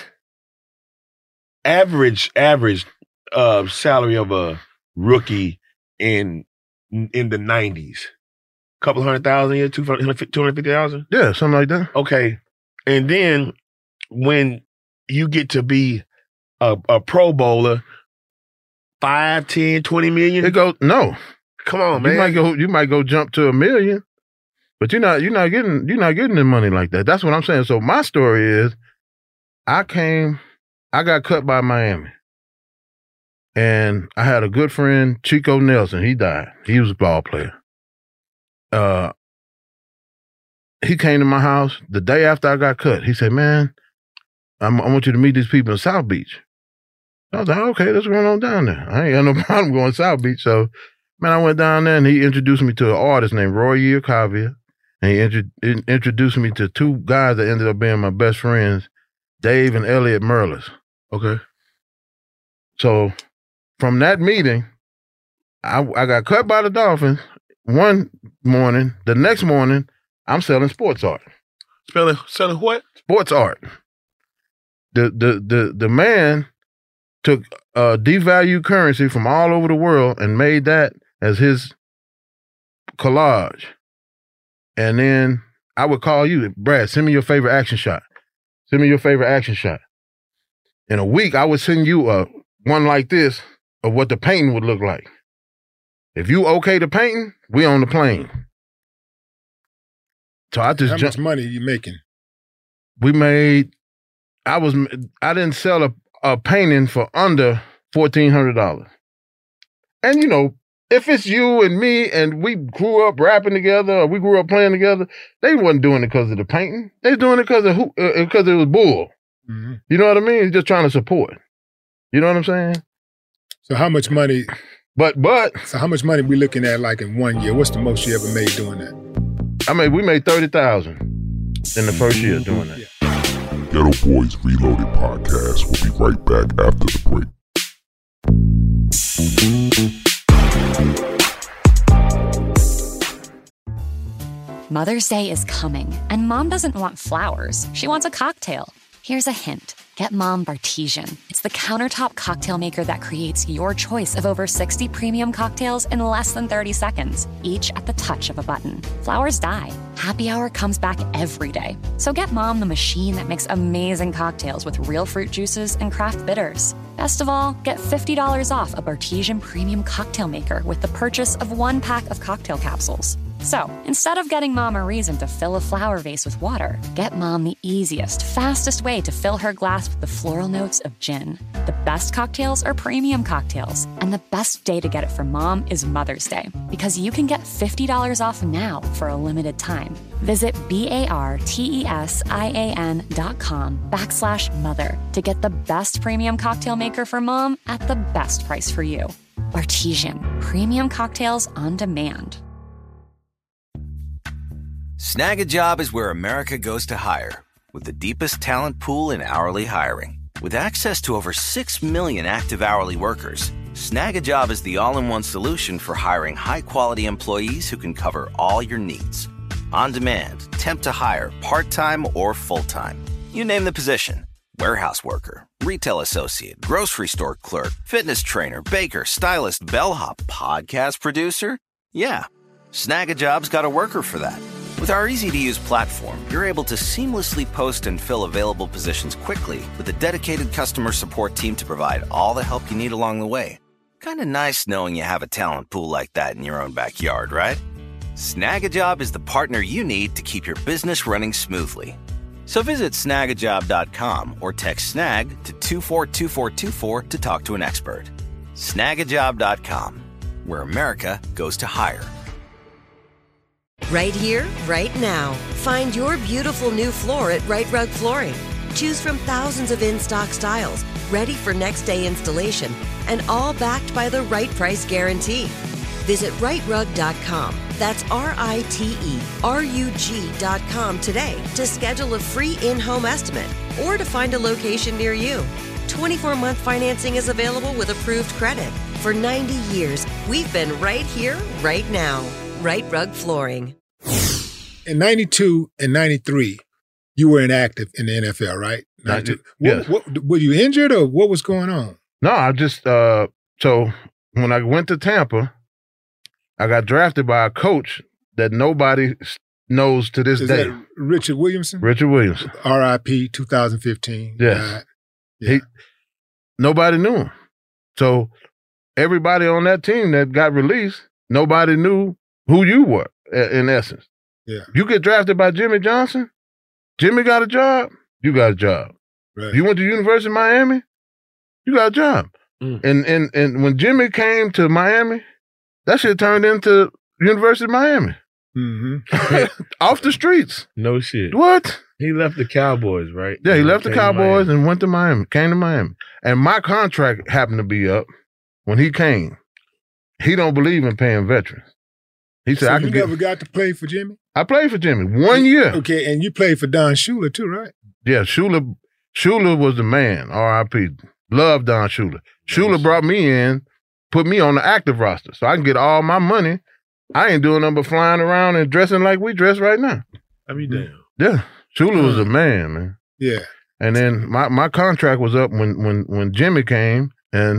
average, average uh, salary of a rookie in in the nineties. Couple hundred thousand a year, two hundred fifty thousand. yeah, something like that. Okay. And then when you get to be a, a Pro Bowler, five, ten, twenty million. It goes no. Come on, You man. might go. You might go jump to a million, but you're not. You're not getting. You're not getting the money like that. That's what I'm saying. So my story is, I came. I got cut by Miami, and I had a good friend, Chico Nelson. He died. He was a ball player. Uh, he came to my house the day after I got cut. He said, "Man, I'm, I want you to meet these people in South Beach." I was like, "Okay, that's what's going on down there. I ain't got no problem going to South Beach." So, man, I went down there and he introduced me to an artist named Roy Iacavia, and he intro- in- introduced me to two guys that ended up being my best friends, Dave and Elliot Merlis. Okay. So, from that meeting, I, I got cut by the Dolphins one morning. The next morning, I'm selling sports art. Spelling, selling what? Sports art. The the the the man took uh, devalued currency from all over the world and made that as his collage. And then I would call you, Brad, send me your favorite action shot. Send me your favorite action shot. In a week, I would send you a one like this of what the painting would look like. If you okay the painting, we on the plane. So I just How jumped. much money are you making? We made. I was. I didn't sell a, a painting for under fourteen hundred dollars. And you know, if it's you and me, and we grew up rapping together, or we grew up playing together, they wasn't doing it because of the painting. They was doing it because of who? Because uh, it was bull. Mm-hmm. You know what I mean? Just trying to support. You know what I'm saying? So how much money? But but So how much money we looking at like in one year? What's the most you ever made doing that? I mean, we made thirty thousand in the first year doing that. Yeah. Ghetto Boys Reloaded podcast will be right back after the break. Mother's Day is coming, and Mom doesn't want flowers. She wants a cocktail. Here's a hint. Get Mom Bartesian. It's the countertop cocktail maker that creates your choice of over sixty premium cocktails in less than thirty seconds, each at the touch of a button. Flowers die. Happy Hour comes back every day. So get Mom the machine that makes amazing cocktails with real fruit juices and craft bitters. Best of all, get fifty dollars off a Bartesian premium cocktail maker with the purchase of one pack of cocktail capsules. So, instead of getting Mom a reason to fill a flower vase with water, get Mom the easiest, fastest way to fill her glass with the floral notes of gin. The best cocktails are premium cocktails, and the best day to get it for Mom is Mother's Day, because you can get fifty dollars off now for a limited time. Visit B-A-R-T-E-S-I-A-N dot com backslash mother to get the best premium cocktail maker for Mom at the best price for you. Bartesian, premium cocktails on demand. Snag a Job is where America goes to hire, with the deepest talent pool in hourly hiring. With access to over six million active hourly workers, Snag a Job is the all-in-one solution for hiring high-quality employees who can cover all your needs. On demand, temp to hire, part-time or full-time. You name the position. Warehouse worker, retail associate, grocery store clerk, fitness trainer, baker, stylist, bellhop, podcast producer. Yeah, Snag a Job's got a worker for that. With our easy-to-use platform, you're able to seamlessly post and fill available positions quickly with a dedicated customer support team to provide all the help you need along the way. Kind of nice knowing you have a talent pool like that in your own backyard, right? Snag a Job is the partner you need to keep your business running smoothly. So visit snag a job dot com or text SNAG to two four two four two four to talk to an expert. snag a job dot com, where America goes to hire. Right here, right now. Find your beautiful new floor at Right Rug Flooring. Choose from thousands of in-stock styles, ready for next day installation, and all backed by the right price guarantee. Visit right rug dot com. That's R I T E R U G dot com today to schedule a free in-home estimate or to find a location near you. twenty-four month financing is available with approved credit. For ninety years, we've been right here, right now. Right Rug Flooring. In ninety-two and ninety-three, you were inactive in the N F L, right? ninety-two. Yes. What, what, were you injured or what was going on? No, I just, uh, so when I went to Tampa, I got drafted by a coach that nobody knows to this Is day. that Richard Williamson? Richard Williamson. R I P two thousand fifteen. Yes. Uh, yeah. He, nobody knew him. So everybody on that team that got released, nobody knew who you were, in essence. Yeah. You get drafted by Jimmy Johnson, Jimmy got a job, you got a job. Right. You went to University of Miami, you got a job. Mm. And, and, and when Jimmy came to Miami, that shit turned into University of Miami. Mm-hmm. Off the streets. No shit. What? He left the Cowboys, right? Yeah, he left the Came to Cowboys Miami. and went to Miami, came to Miami. And my contract happened to be up when he came. He don't believe in paying veterans. He said, So I you can get. never got to play for Jimmy? I played for Jimmy one year. Okay, and you played for Don Shula too, right? Yeah, Shula, Shula was the man, R I P. Love Don Shula. Shula brought me in, put me on the active roster so I can get all my money. I ain't doing nothing but flying around and dressing like we dress right now. I mean, damn. Yeah, Shula was a man, man. Yeah. And then my, my contract was up when when when Jimmy came, and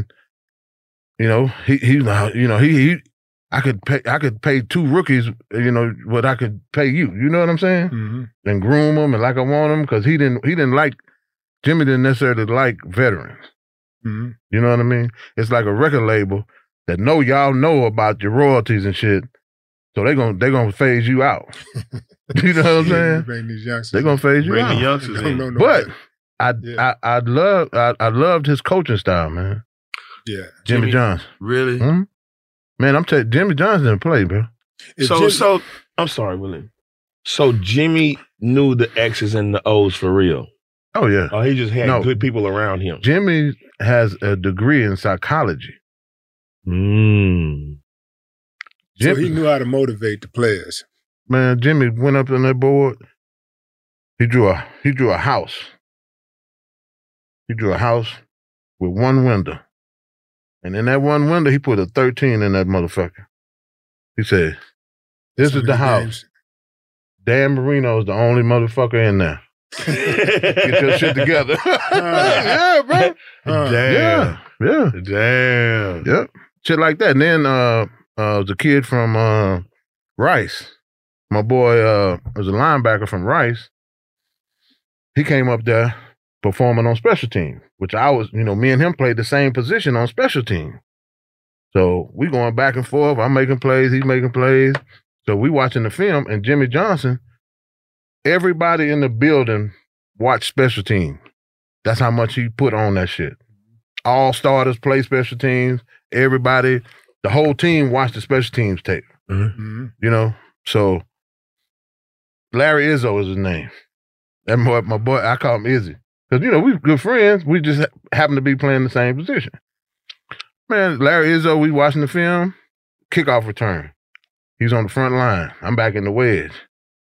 you know he he you know he he I could pay I could pay two rookies, you know, what I could pay you. You know what I'm saying? Mm-hmm. And groom them and like I want them, because he didn't he didn't like Jimmy didn't necessarily like veterans. Mm-hmm. You know what I mean? It's like a record label that know y'all know about your royalties and shit, so they gonna they gonna phase you out. You know what I'm saying? Bring these youngsters. They gonna phase you Bring out. the youngsters in. No, no, But I Yeah. I I love I, I loved his coaching style, man. Yeah. Jimmy, Jimmy- Johnson. Really? Hmm? Man, I'm telling you, Jimmy Johnson didn't play, bro. If So, Jim- so I'm sorry, William. So Jimmy knew the X's and the O's for real. Oh yeah. Or he just had No. good people around him. Jimmy has a degree in psychology. Mm. so Jimmy, he knew how to motivate the players. man, Jimmy went up on that board. He drew a he drew a house. He drew a house with one window. And in that one window, he put a thirteen in that motherfucker. He said, this Some is of the the house. games. Dan Marino is the only motherfucker in there. Get your shit together. Yeah, bro. Uh, Yeah, yeah, Damn. yeah. Shit like that. And then uh, uh, the kid from uh, Rice, my boy uh, was a linebacker from Rice. He came up there performing on special teams, which I was, you know, me and him played the same position on special teams. So we going back and forth. I'm making plays, he's making plays. So we watching the film, and Jimmy Johnson, everybody in the building watched special teams. That's how much he put on that shit. All starters play special teams. Everybody, the whole team watched the special teams tape. Mhm. You know, so Larry Izzo is his name. That boy, my boy, I call him Izzy. Because, you know, we good friends. We just ha- happen to be playing the same position. Man, Larry Izzo, we watching the film, kickoff return. He's on the front line. I'm back in the wedge.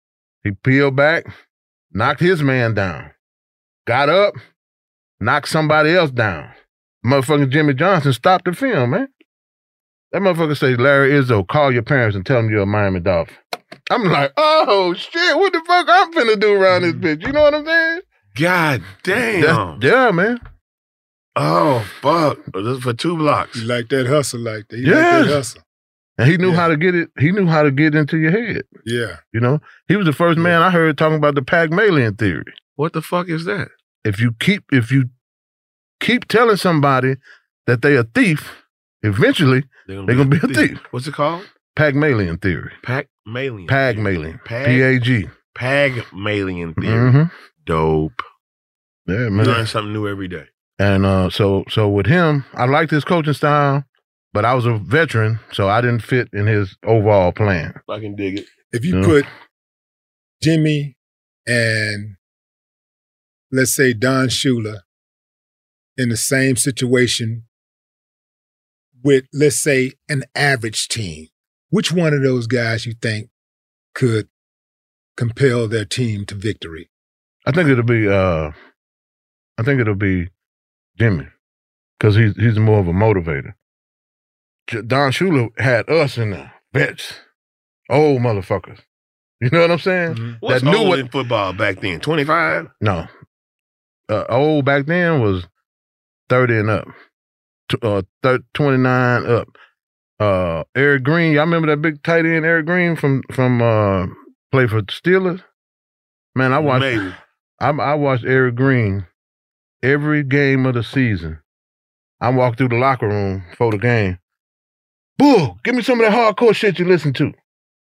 He peeled back, knocked his man down, got up, knocked somebody else down. Motherfucking Jimmy Johnson stopped the film, man. That motherfucker say, Larry Izzo, call your parents and tell them you're a Miami Dolphin. I'm like, oh, shit, what the fuck I'm finna do around this bitch? You know what I'm saying? God damn. That's, yeah, man. Oh, fuck. This is for two blocks. He like that hustle like that. He Yes. like that hustle. And he knew Yeah. how to get it. He knew how to get into your head. Yeah. You know? He was the first man I heard talking about the Pygmalion theory. What the fuck is that? If you keep if you keep telling somebody that they a thief, eventually They're they're gonna be a thief. What's it called? Pygmalion theory. Pygmalion. Pygmalion. Pag- P A G. Pygmalion theory. Mm-hmm. Dope. Yeah, You man. learn something new every day. And uh, so so with him, I liked his coaching style, but I was a veteran, so I didn't fit in his overall plan. I can dig it. If you Yeah. put Jimmy and let's say Don Shula in the same situation with, let's say, an average team, which one of those guys you think could compel their team to victory? I think it'll be uh, I think it'll be Jimmy, because he's he's more of a motivator. J- Don Shula had us in the vets, old motherfuckers. You know what I'm saying? What's That knew old what- in football back then? twenty-five? No, uh, old back then was thirty and up, T- uh, thir- twenty-nine up. Uh, Eric Green, y'all remember that big tight end Eric Green from from uh, play for the Steelers? Man, I watched. Maybe. I, I watched Eric Green every game of the season. I walked through the locker room before the game. Bull, give me some of that hardcore shit you listen to.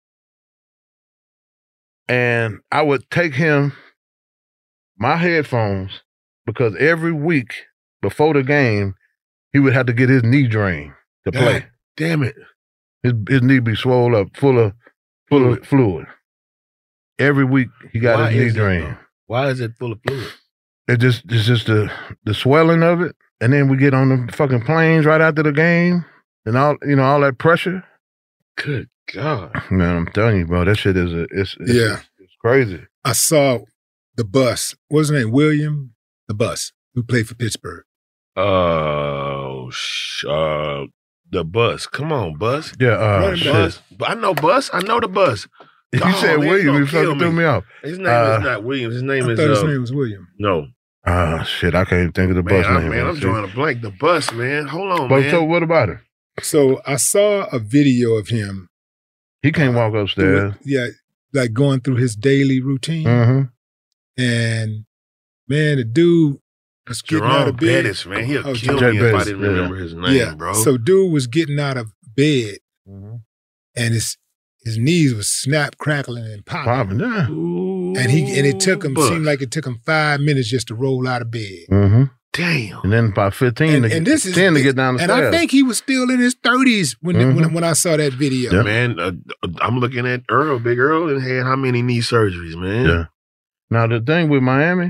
And I would take him my headphones because every week before the game, he would have to get his knee drained to play. God damn it. His his knee be swole up, full of full of fluid. Every week he got Why his knee is it, drained. though? Why is it full of fluid? It just it's just the the swelling of it, and then we get on the fucking planes right after the game, and all you know all that pressure. Good God. Man, I'm telling you, bro, that shit is a it's, it's Yeah. it's crazy. I saw the bus. What was his name? William the bus, who played for Pittsburgh. Oh, sh- uh, the bus. Come on, bus. Yeah, uh, Running shit. bus. I know bus. I know the bus. You Oh, said man, William, you you gonna kill fucking threw me. me off. His name Uh, is not Williams. His name I is thought his uh, name was William. no. Ah, shit, I can't even think of the Man, bus I, name. man, I'm See? drawing a blank. The bus, man. Hold on, But man. so what about it? So I saw a video of him. He can't walk upstairs. through- yeah, like going through his daily routine. Mm-hmm. And man, the dude was getting out Jerome of bed. Bettis, man. He'll Oh, kill Jay me if I Bettis, didn't yeah. remember his name, yeah, bro. so dude was getting out of bed, Mm-hmm. and his his knees was snap, crackling, and popping. Popping, yeah. Ooh, And he and it took him bus. seemed like it took him five minutes just to roll out of bed. Mm-hmm. Damn. And then about fifteen And, to, and this is ten to get down the and stairs. I think he was still in his thirties when Mhm. when when I saw that video. Yeah. Man, uh, I'm looking at Earl, Big Earl, and had how many knee surgeries, man? Yeah. Now the thing with Miami,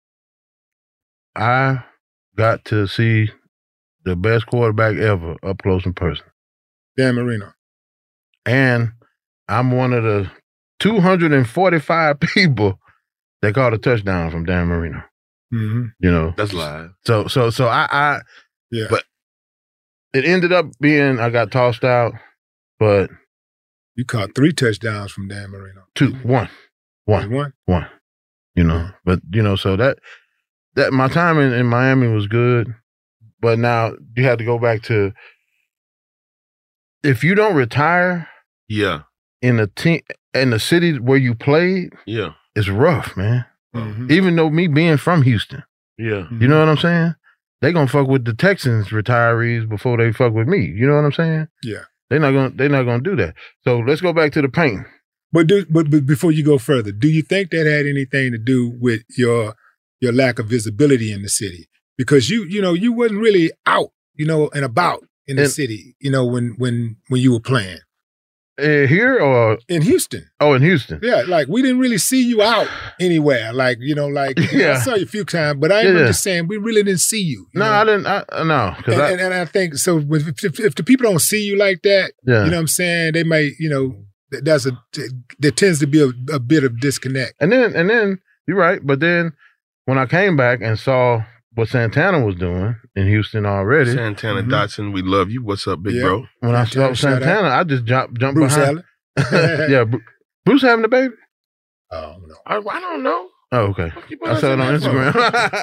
I got to see the best quarterback ever up close in person. Dan Marino. And I'm one of the two hundred forty-five people that caught a touchdown from Dan Marino. Mm-hmm. You know, That's live. so so so I, I Yeah. But- it ended up being I got tossed out, but You caught three touchdowns from Dan Marino. two, one, one, One. one. You know, but you know, so that that my time in, in Miami was good, but now you had to go back to if you don't retire Yeah, in the team in the city where you played, yeah, it's rough, man. Mhm. Even though me being from Houston, yeah. you know what I'm saying? They gonna fuck with the Texans retirees before they fuck with me. You know what I'm saying? Yeah. They're not gonna they're not gonna do that. So let's go back to the paint. But do but, but before you go further, do you think that had anything to do with your your lack of visibility in the city? Because you you know you wasn't really out, you know, and about in the And- city, you know, when when when you were playing Uh, here or in Houston. oh in Houston. Yeah, like we didn't really see you out anywhere. Like you know, like you know, I Yeah. saw you a few times, but I Yeah, am yeah. just saying we really didn't see you. you No, know? I didn't. I, uh, no, because And, I and, and I think so. If, if, if the people don't see you like that, yeah. you know what I'm saying, they might, you know, That's a there tends to be a, a bit of disconnect. And then and then you're right, but then when I came back and saw what Santana was doing in Houston already, Santana mm-hmm. Dotson, we love you. What's up, big yeah. bro? When I saw Santana, I just jumped jumped Bruce behind. Allen. yeah, Bru- Bruce having the baby. Oh no, I, I don't know. Oh, okay. I saw it on Instagram.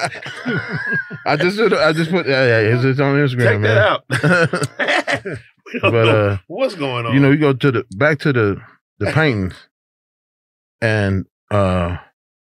I just I just put yeah, yeah it's, it's on Instagram. Check man. that out. But uh, what's going on? You know, you go to the back to the the paintings, and uh,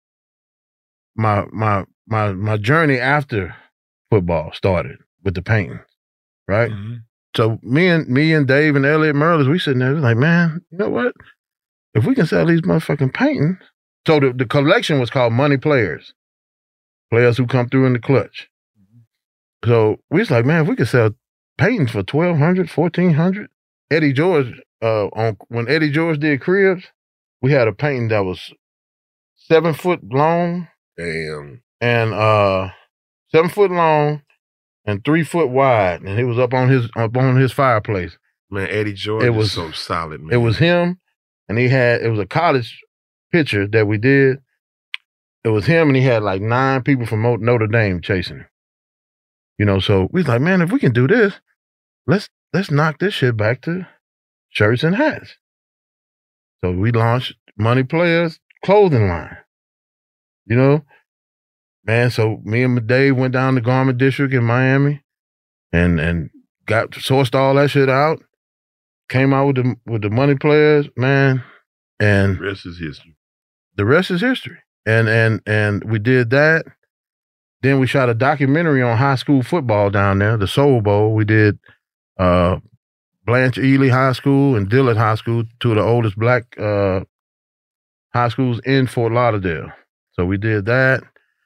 my my my my journey after football started with the paintings, right? Mm-hmm. So me and me and Dave and Elliot Merlis, we sitting there like, man, you know what? If we can sell these motherfucking paintings, so the, the collection was called Money Players, players who come through in the clutch. Mm-hmm. So we was like, man, if we could sell paintings for twelve hundred, fourteen hundred. Eddie George, uh, on when Eddie George did Cribs, we had a painting that was seven foot long. Damn. And uh, seven foot long and three foot wide, and it was up on his up on his fireplace. Man, Eddie George it was is so solid, man. It was him, and he had it was a college picture that we did. It was him, and he had like nine people from Notre Dame chasing him. You know, so we was like, man, if we can do this, let's let's knock this shit back to shirts and hats. So we launched Money Players clothing line. You know, man. So me and Dave went down to Garment District in Miami, and and got sourced all that shit out. Came out with the with the Money Players, man, and the rest is history. The rest is history. And and and we did that. Then we shot a documentary on high school football down there, the Soul Bowl. We did uh, Blanche Ely High School and Dillard High School, two of the oldest black uh, high schools in Fort Lauderdale. So we did that.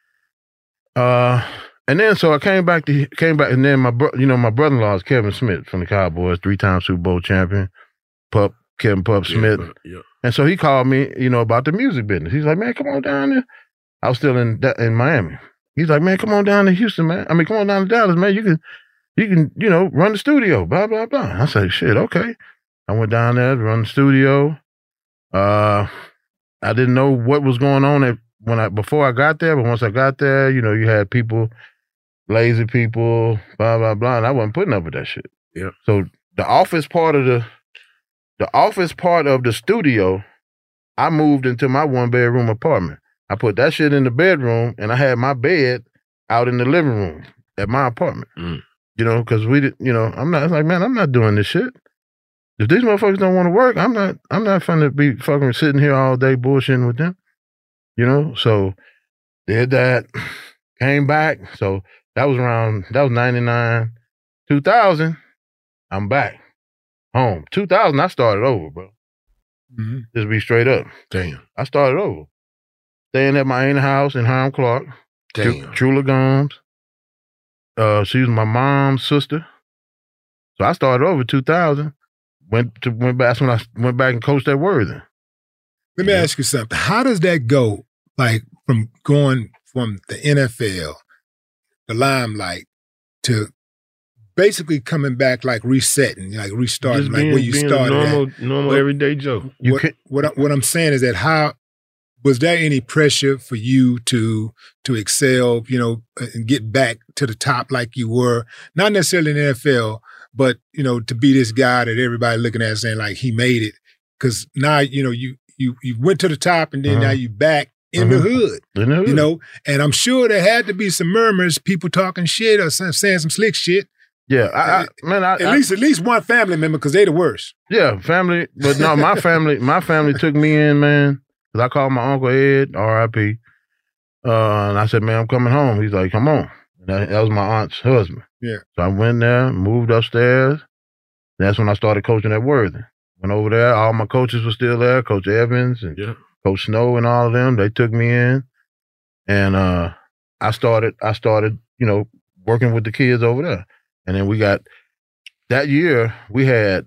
Uh, and then so I came back to came back, and then my bro, you know, my brother-in-law is Kevin Smith from the Cowboys, three-time Super Bowl champion, Pup Kevin Pup yeah, Smith. Yeah. And so he called me, you know, about the music business. He's like, man, come on down there. I was still in in Miami. He's like, man, come on down to Houston, man. I mean, come on down to Dallas, man. You can, you can, you know, run the studio, blah, blah, blah. I said, shit, okay. I went down there to run the studio. Uh, I didn't know what was going on at, when I before I got there, but once I got there, you know, you had people, lazy people, blah, blah, blah, and I wasn't putting up with that shit. Yeah. So the office part of the, the office part of the studio, I moved into my one-bedroom apartment. I put that shit in the bedroom, and I had my bed out in the living room at my apartment. Mm. You know, because we did. You know, I'm not. I was like, man, I'm not doing this shit. If these motherfuckers don't want to work, I'm not. I'm not finna be fucking sitting here all day bullshitting with them. You know, so did that. Came back. So that was around. That was ninety-nine, two thousand. I'm back home. two thousand. I started over, bro. Mm-hmm. Just be straight up. Damn. I started over. Staying at my aunt house in Hiram Clark. Damn. Trula Gomes. Uh, she was my mom's sister. So I started over two thousand. Went to went back. That's when I went back and coached at Worthing. Let me yeah. ask you something. How does that go? Like from going from the N F L, the limelight, to basically coming back, like resetting, like restarting, Just like being, where you being started. A normal, at. normal what, everyday Joe. You what, can, what, I, what I'm saying is that how was there any pressure for you to to excel, you know, and get back to the top like you were, not necessarily in the N F L, but you know, to be this guy that everybody looking at saying like he made it? Because now you know you you you went to the top, and then uh-huh. now you back in uh-huh. the hood, in the hood, you know. And I'm sure there had to be some murmurs, people talking shit or some, saying some slick shit. Yeah, I, I, man. I, at I, least, at least one family member, because they the worst. Yeah, family. But no, my family, my family took me in, man. Cause I called my Uncle Ed, R I P, uh, and I said, "Man, I'm coming home." He's like, "Come on." And that, that was my aunt's husband. Yeah. So I went there, moved upstairs. That's when I started coaching at Worthing. Went over there. All my coaches were still there. Coach Evans and yeah. Coach Snow and all of them. They took me in, and uh, I started. I started, you know, working with the kids over there. And then we got, that year, we had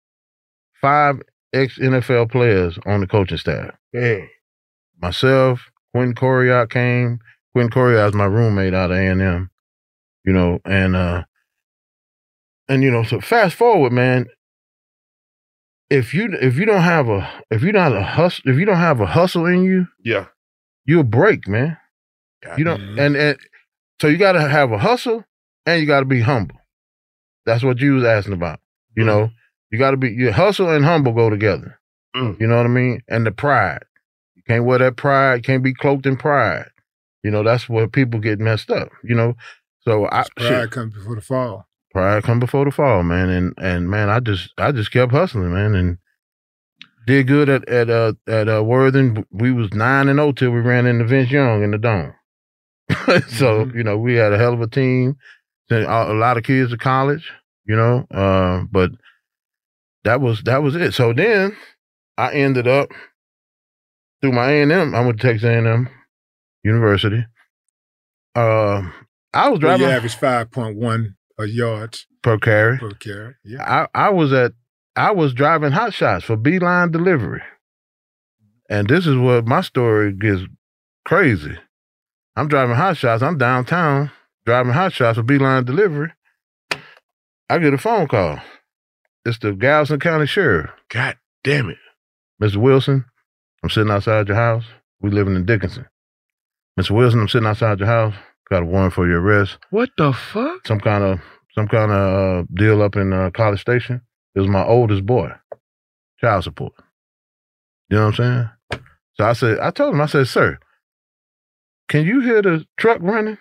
five ex-N F L players on the coaching staff. Yeah. Myself, Quentin Coriat came. Quentin Coriat is my roommate out of A and M, you know, and, uh, and you know, so fast forward, man, if you if you don't have a if you don't have a hustle if you don't have a hustle in you, yeah, you'll break, man. God, you know, man. and and so you got to have a hustle and you got to be humble. That's what you was asking about. You mm. know, you got to be your hustle and humble go together. Mm. You know what I mean? And the pride. You can't wear that pride. You can't be cloaked in pride. You know, that's where people get messed up. You know, so I pride shit, comes before the fall. Pride come before the fall, man. And and man, I just I just kept hustling, man, and did good at at uh, at uh, Worthing. We was nine and zero till we ran into Vince Young in the Dome. So mm-hmm. you know, we had a hell of a team. A lot of kids at college, you know, uh, but that was that was it. So then I ended up through my A and M. I went to Texas A and M University. Uh, I was driving. Well, you averaged five point one. A yards per carry. Per carry, yeah. I, I was at I was driving hot shots for Beeline Delivery. And this is where my story gets crazy. I'm driving hot shots, I'm downtown, driving hot shots for Beeline Delivery. I get a phone call. It's the Galveston County Sheriff. God damn it. Mister Wilson, I'm sitting outside your house. We living in Dickinson. Mister Wilson, I'm sitting outside your house. Got a warrant for your arrest. What the fuck? Some kind of some kind of uh, deal up in uh, College Station. It was my oldest boy. Child support. You know what I'm saying? So I said, I told him, I said, sir, can you hear the truck running?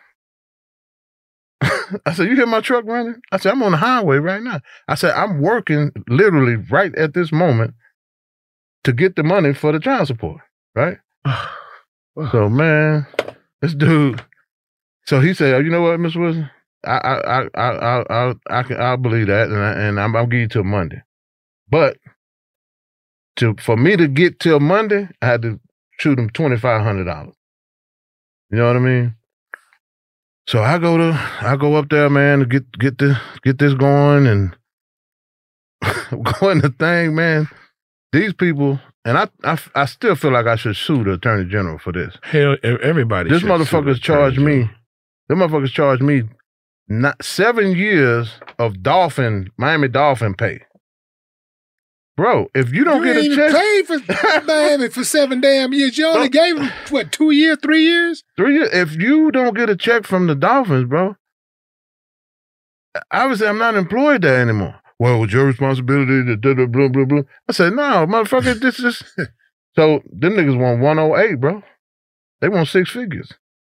I said, you hear my truck running? I said, I'm on the highway right now. I said, I'm working literally right at this moment to get the money for the child support, right? So, man, this dude... So he said, oh, "You know what, Mister Wilson? I, I, I, I, I, I can, I'll believe that, and, I, and I'm, I'll give you till Monday. But to for me to get till Monday, I had to shoot him twenty five hundred dollars. You know what I mean? So I go to, I go up there, man, to get get this get this going and going the thing, man. These people, and I, I, I still feel like I should sue the Attorney General for this. Hell, everybody. This motherfucker's charged me. Them motherfuckers charged me not seven years of Dolphin, Miami Dolphin pay. Bro, if you don't you get ain't a check. paid for Miami for seven damn years. You only bro, gave him, what, two years, three years? Three years. If you don't get a check from the Dolphins, bro, obviously I'm not employed there anymore. Well, it's your responsibility to do the blah, blah, blah. I said, no, motherfucker, this is. So them niggas want one oh eight, bro. They want six figures.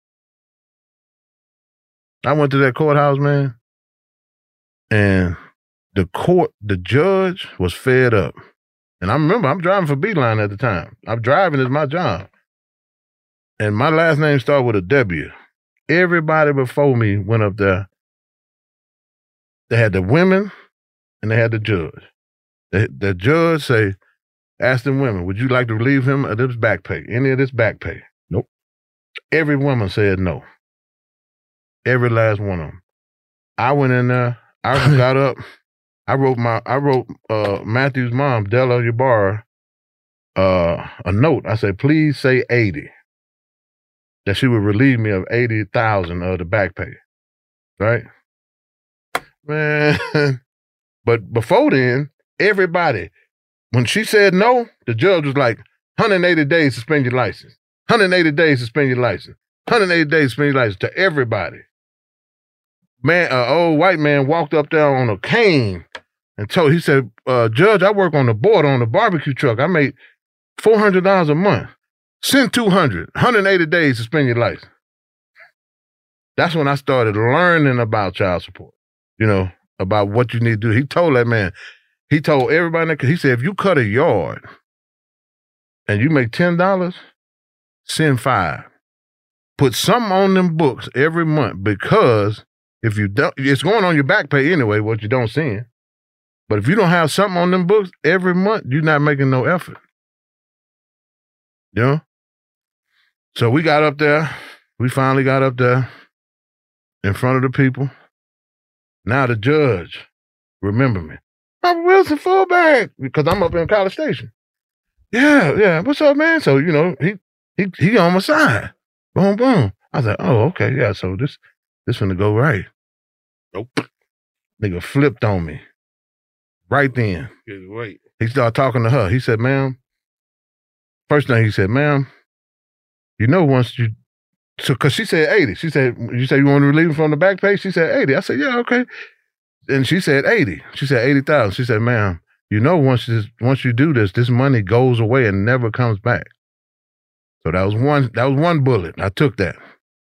I went to that courthouse, man, and the court, the judge was fed up. And I remember I'm driving for Beeline at the time. I'm driving is my job. And my last name started with a W. Everybody before me went up there. They had the women and they had the judge. The, the judge say, ask them women, would you like to relieve him of this back pay? Any of this back pay? Nope. Every woman said no. Every last one of them. I went in there. I got up. I wrote my. I wrote uh, Matthew's mom, Della Ybarra, uh, a note. I said, please say eighty. That she would relieve me of eighty thousand of the back pay. Right, man. But before then, everybody, when she said no, the judge was like, one hundred eighty days suspend your license. one hundred eighty days suspend your license. one hundred eighty days suspend your license to everybody. Man, an uh, old white man walked up there on a cane and told, he said, uh, Judge, I work on the board on the barbecue truck. I make four hundred dollars a month. Send two hundred. one hundred eighty days to suspend your license. That's when I started learning about child support, you know, about what you need to do. He told that man, he told everybody, he said, if you cut a yard and you make ten dollars, send five. Put something on them books every month because if you don't, it's going on your back pay anyway, what you don't send. But if you don't have something on them books every month, you're not making no effort. You know? So we got up there. We finally got up there in front of the people. Now the judge, remember me. I'm Wilson fullback because I'm up in College Station. Yeah, yeah. What's up, man? So, you know, he he he on my side. Boom, boom. I was like, oh, okay, yeah, so this this finna go right. Nope. Nigga flipped on me. right then. Good wait. He started talking to her. He said, ma'am, first thing he said, ma'am, you know once you, so because she said eighty. She said, you say you want to relieve him from the back pay? She said eighty. I said, yeah, okay. And she said eighty. She said eighty thousand. She said, ma'am, you know once this, once you do this, this money goes away and never comes back. So that was one, that was one bullet. I took that.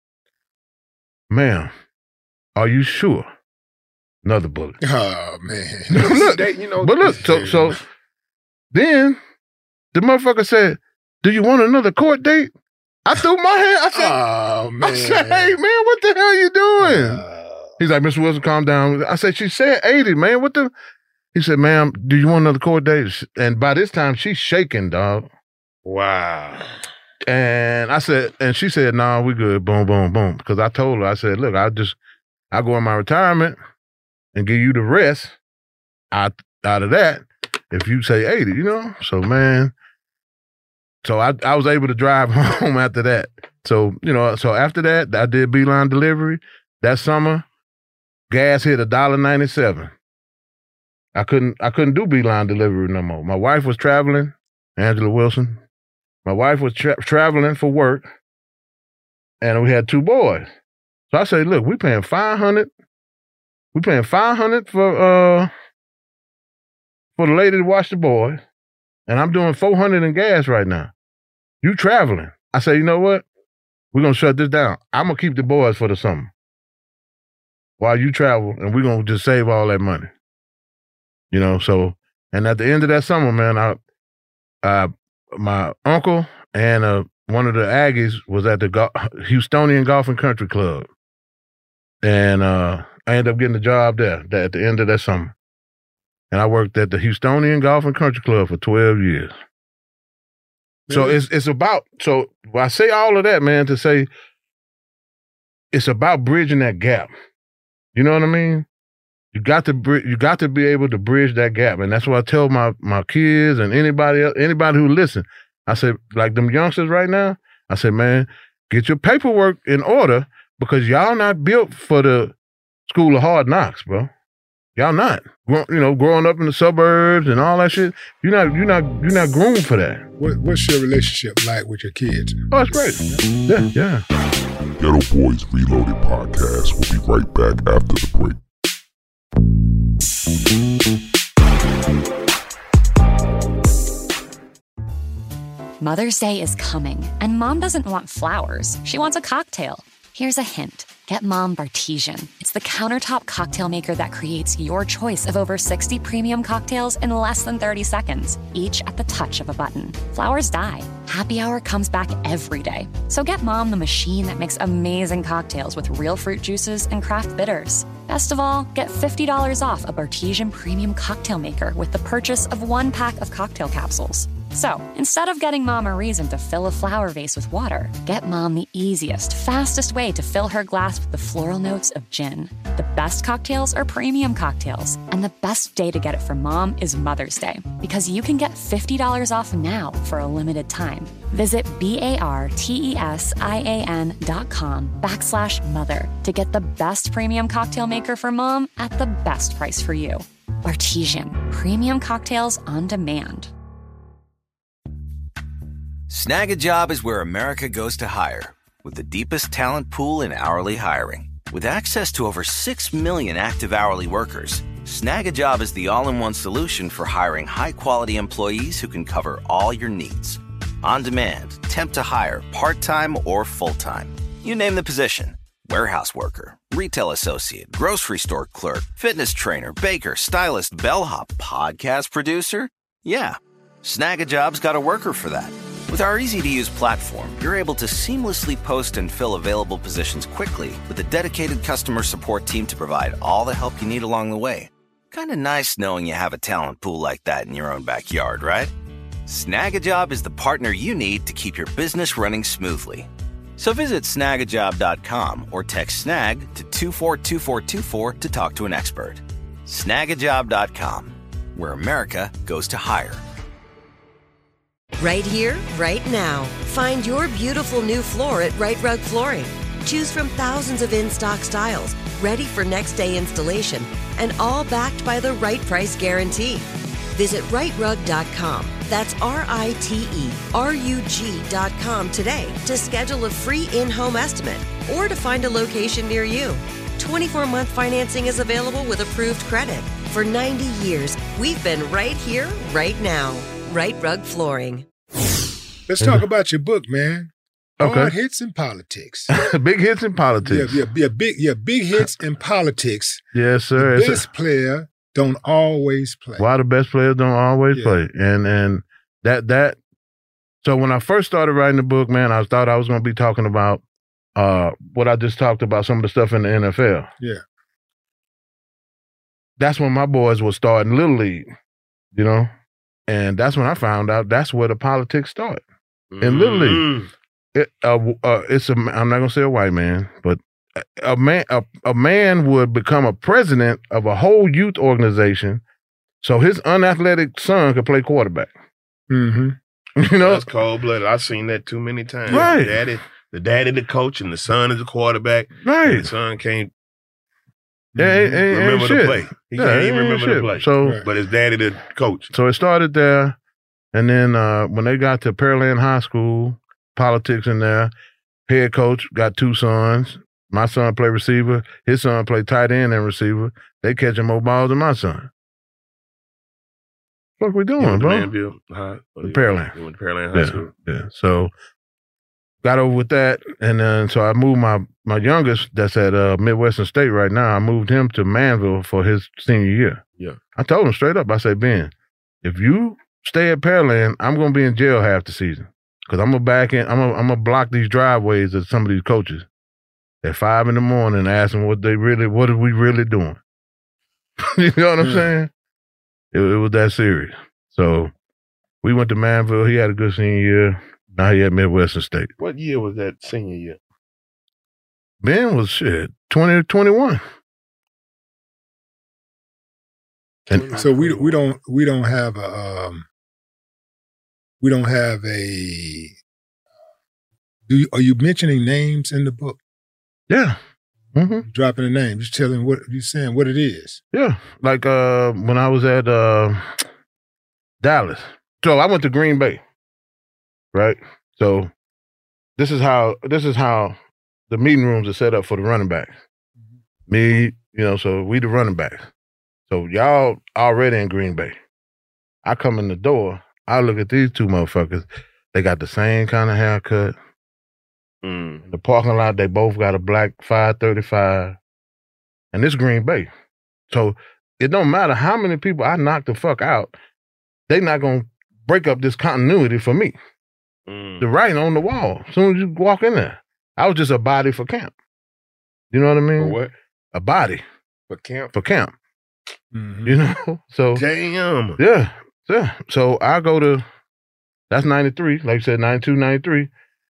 Ma'am, are you sure? Another bullet. Oh, man. look, They- you know, but look, so so then the motherfucker said, do you want another court date? I threw my hand. I said, Oh, man. I said, hey, man, what the hell are you doing? Uh, He's like, Mister Wilson, calm down. I said, she said eighty, man. What the? He said, ma'am, do you want another court date? And by this time, she's shaking, dog. Wow. And I said, and she said, no, nah, we good. Boom, boom, boom. Because I told her, I said, look, I'll just, I'll go in my retirement and give you the rest out, out of that if you say eighty, you know? So, man, so I, I was able to drive home after that. So, you know, so after that, I did Beeline delivery. That summer, gas hit one dollar ninety-seven. I couldn't, I couldn't do Beeline delivery no more. My wife was traveling, Angela Wilson. My wife was tra- traveling for work, and we had two boys. So I said, look, we paying five hundred. We paying five hundred for uh for the lady to watch the boys, and I'm doing four hundred in gas right now. You traveling? I said, you know what? We're gonna shut this down. I'm gonna keep the boys for the summer while you travel, and we're gonna just save all that money. You know. So, and at the end of that summer, man, I, I, my uncle and uh, one of the Aggies was at the Go- Houstonian Golf and Country Club, and uh, I ended up getting a job there at the end of that summer. And I worked at the Houstonian Golf and Country Club for twelve years. So it's it's about, so I say all of that, man, to say it's about bridging that gap. You know what I mean? You got to bri- you got to be able to bridge that gap, and that's what I tell my my kids and anybody else, anybody who listen. I say, like them youngsters right now, I say, man, get your paperwork in order because y'all not built for the school of hard knocks, bro. Y'all not. Grow, you know, growing up in the suburbs and all that shit. You're not. You're not. You're not groomed for that. What, what's your relationship like with your kids? Oh, it's great. Yeah, yeah. Ghetto Boys Reloaded podcast will be right back after the break. Mother's Day is coming, and Mom doesn't want flowers. She wants a cocktail. Here's a hint. Get Mom Bartesian. It's the countertop cocktail maker that creates your choice of over sixty premium cocktails in less than thirty seconds, each at the touch of a button. Flowers die. Happy Hour comes back every day. So get Mom the machine that makes amazing cocktails with real fruit juices and craft bitters. Best of all, get fifty dollars off a Bartesian premium cocktail maker with the purchase of one pack of cocktail capsules. So, instead of getting Mom a reason to fill a flower vase with water, get Mom the easiest, fastest way to fill her glass with the floral notes of gin. The best cocktails are premium cocktails, and the best day to get it for Mom is Mother's Day, because you can get fifty dollars off now for a limited time. Visit B-A-R-T-E-S-I-A-N dot com backslash mother to get the best premium cocktail maker for Mom at the best price for you. Bartesian, premium cocktails on demand. Snag a Job is where America goes to hire, with the deepest talent pool in hourly hiring. With access to over six million active hourly workers, Snag a Job is the all-in-one solution for hiring high-quality employees who can cover all your needs. On demand, temp to hire, part-time or full-time. You name the position. Warehouse worker, retail associate, grocery store clerk, fitness trainer, baker, stylist, bellhop, podcast producer. Yeah, Snag a Job's got a worker for that. With our easy-to-use platform, you're able to seamlessly post and fill available positions quickly with a dedicated customer support team to provide all the help you need along the way. Kind of nice knowing you have a talent pool like that in your own backyard, right? Snag a Job is the partner you need to keep your business running smoothly. So visit snag a job dot com or text SNAG to two four two four two four to talk to an expert. snag a job dot com, where America goes to hire. Right here, right now. Find your beautiful new floor at Right Rug Flooring. Choose from thousands of in-stock styles, ready for next day installation, and all backed by the right price guarantee. Visit right rug dot com. That's R I T E R U G dot com today to schedule a free in-home estimate or to find a location near you. twenty-four month financing is available with approved credit. For ninety years, we've been right here, right now. Right Rug Flooring. Let's talk about your book, man. Okay. Hard hits in politics. Big hits in politics. Yeah, yeah, yeah, big, yeah, big hits in politics. Yes, sir. The It's best a- player don't always play. Why the best players don't always Yeah. play. And and that that so when I first started writing the book, man, I thought I was gonna be talking about uh what I just talked about, some of the stuff in the N F L. Yeah. That's when my boys were starting Little League, you know? And that's when I found out that's where the politics start. In Little League. Mm. It, uh, uh, it's a, I'm not gonna say a white man, but a, a man, a, a man would become a president of a whole youth organization, so his unathletic son could play quarterback. Mm-hmm. You know, That's cold blooded. I've seen that too many times. Right. The daddy, the daddy, the coach, and the son is the quarterback. right? And the son can't Yeah, ain't, ain't, remember ain't the shit. play. He Yeah, can't even ain't remember shit. the play. So, Right. But his daddy, the coach. so it started there, and then uh, when they got to Pearland High School, politics in there. Head coach got two sons. My son played receiver. His son played tight end and receiver. They catching more balls than my son. What we He doing, went to bro? Manville High. The Pearland. He went to Pearland High Yeah, School. yeah. So got over with that, and then so I moved my my youngest that's at uh, Midwestern State right now. I moved him to Manville for his senior year. Yeah. I told him straight up. I said, Ben, if you stay at Pearland, I'm gonna be in jail half the season because I'm gonna back in. I'm gonna, I'm gonna block these driveways of some of these coaches at five in the morning and ask them what they really, what are we really doing? You know what I'm Yeah. saying? It, it was that serious. So we went to Manville. He had a good senior year. Now he at Midwestern State. What year was that senior year? Ben was shit, twenty, twenty-one. And So we we don't we don't have a um, we don't have a. Do you, are you mentioning names in the book? yeah. Mm-hmm. Dropping a name, just telling what you saying what it is. Yeah. Like uh, when I was at uh, Dallas. So I went to Green Bay. Right? So this is how this is how the meeting rooms are set up for the running backs. Me, you know, so we the running backs. So y'all already in Green Bay. I come in the door, I look at these two motherfuckers. They got the same kind of haircut. Mm. In the parking lot, they both got a black five thirty-five. And this Green Bay. So it don't matter how many people I knock the fuck out, they not gonna break up this continuity for me. Mm. The writing on the wall. As soon as you walk in there. I was just a body for camp. You know what I mean? For what? A body For camp? for camp. Mhm. You know? So Damn. yeah. Yeah. So I go to that's ninety-three, like you said, ninety-two, ninety-three.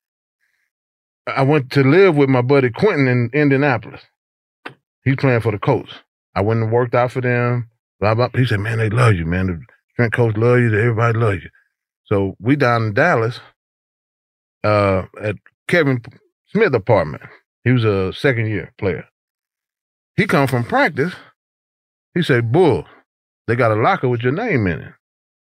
I went to live with my buddy Quentin in Indianapolis. He's playing for the Colts. I went and worked out for them. Blah, blah. He said, man, they love you, man. The strength coach love you. Everybody love you. So we down in Dallas uh, at Kevin Smith apartment. He was a second year player. He come from practice. He said, Bull, they got a locker with your name in it.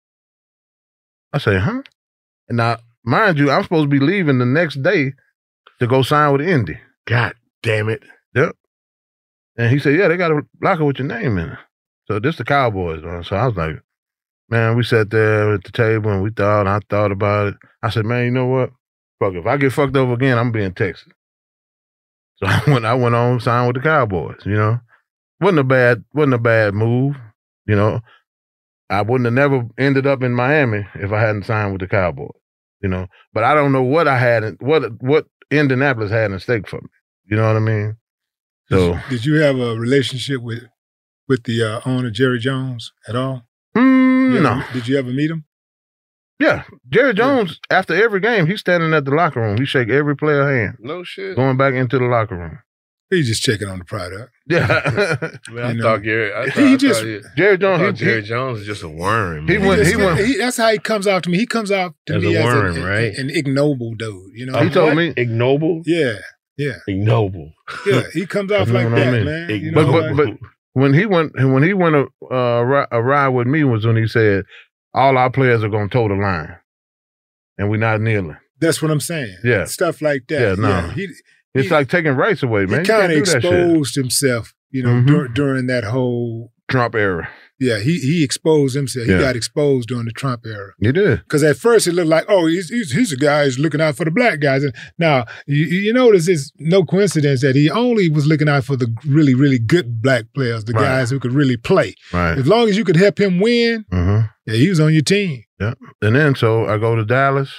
I say, huh? And now, mind you, I'm supposed to be leaving the next day to go sign with Indy. God damn it. Yep. And he said, yeah, they got a locker with your name in it. So this the Cowboys, man. So I was like, man, we sat there at the table and we thought, and I thought about it. I said, man, you know what? Fuck, if I get fucked over again, I'm being Texas. So I went, I went on, signed with the Cowboys, you know. Wasn't a bad, wasn't a bad move, you know. I wouldn't have never ended up in Miami if I hadn't signed with the Cowboys, you know. But I don't know what I had, in, what what Indianapolis had in stake for me. You know what I mean? So Did you have a relationship with with the uh, owner Jerry Jones at all? mm, You no, ever- Did you ever meet him? yeah. Jerry Jones, after every game, he's standing at the locker room. He shake every player hand, No shit. going back into the locker room. He's just checking on the product. Yeah, Man, I You know. thought Gary. I thought, He I just- thought he, Jerry I Jones. thought He, Jerry he, Jones is just a worm. He man. went- just- went- he- that's how he comes out to me. He comes out to As me a as worm, an, right? an ignoble dude. You know, He told me- ignoble. Yeah, Yeah. ignoble. Yeah, he comes off You know like what I that, mean? man. You But know, but like- but when he went when he went a uh, ri- a ride with me was when he said all our players are gonna toe the line, and we're not kneeling. that's what I'm saying. Yeah. Stuff like that. Yeah, no. he It's he, like taking rights away, man. he You can't kind of do that shit. exposed himself, you know, Mhm. dur- during that whole. Trump era. Yeah, he he exposed himself. He Yeah. got exposed during the Trump era. You did. Because at first it looked like, oh, he's, he's he's a guy who's looking out for the black guys. And now you, you notice it's no coincidence that he only was looking out for the really really good black players, the Right. guys who could really play. Right. As long as you could help him win, Mm-hmm. yeah, he was on your team. Yeah. And then so I go to Dallas,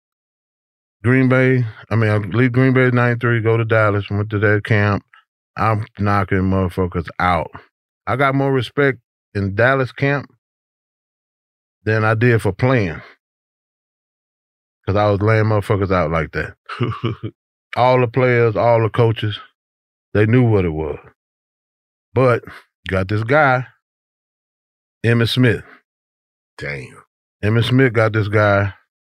Green Bay. I mean, I leave Green Bay at ninety-three, go to Dallas, went to that camp. I'm knocking motherfuckers out. I got more respect in Dallas camp than I did for playing. Because I was laying motherfuckers out like that. All the players, all the coaches, they knew what it was. But got this guy, Emmitt Smith. Damn. Emmitt Smith got this guy.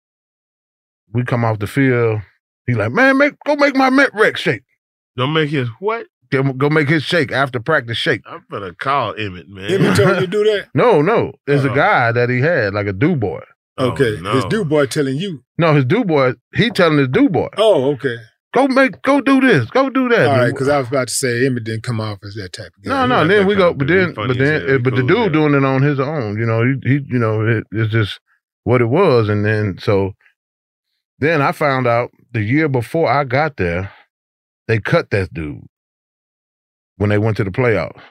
We come off the field. He like, man, make go make my Met Rec shake. Don't make his what? Go, go make his shake after practice shake. I'm gonna call Emmett, man. Emmett told you to do that? No, no. There's Oh. a guy that he had, like a do boy. Oh, Okay. no. His dude boy telling you. No, his do boy, he telling his do boy, Oh, okay. go make, go do this, go do that. All right, because I was about to say Emmett didn't come off as that type of guy. No, he no. like Then that we kind go, of but dude. He then, funny but as then, hell. He but the cool, dude yeah. doing it on his own. You know, he, he you know, it, it's just what it was. And then so, then I found out the year before I got there, they cut that dude when they went to the playoffs.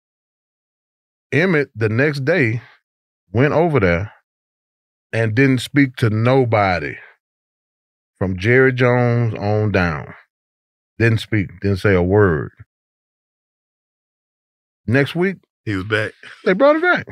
Emmett the next day went over there and didn't speak to nobody from Jerry Jones on down. Didn't speak, didn't say a word. Next week, He was back. they brought it back.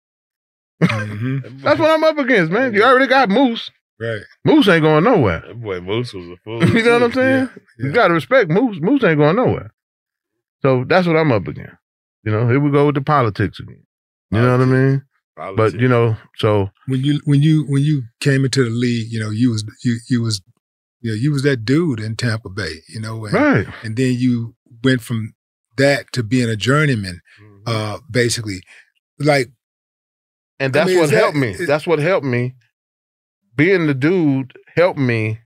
Mhm. That's what I'm up against, man. You already got Moose. Right. Moose ain't going nowhere. That boy Moose was a fool. You know what I'm saying? Yeah. You got to respect Moose. Moose ain't going nowhere. So that's what I'm up against. You know, here we go with the politics again. You know what I mean? But you know, so When you when you when you came into the league, you know, you was you you was you know, you was that dude in Tampa Bay, you know, and, right. and then you went from that to being a journeyman, uh, basically. Like And I that's mean, what is that- helped me. is- That's what helped me. Being the dude helped me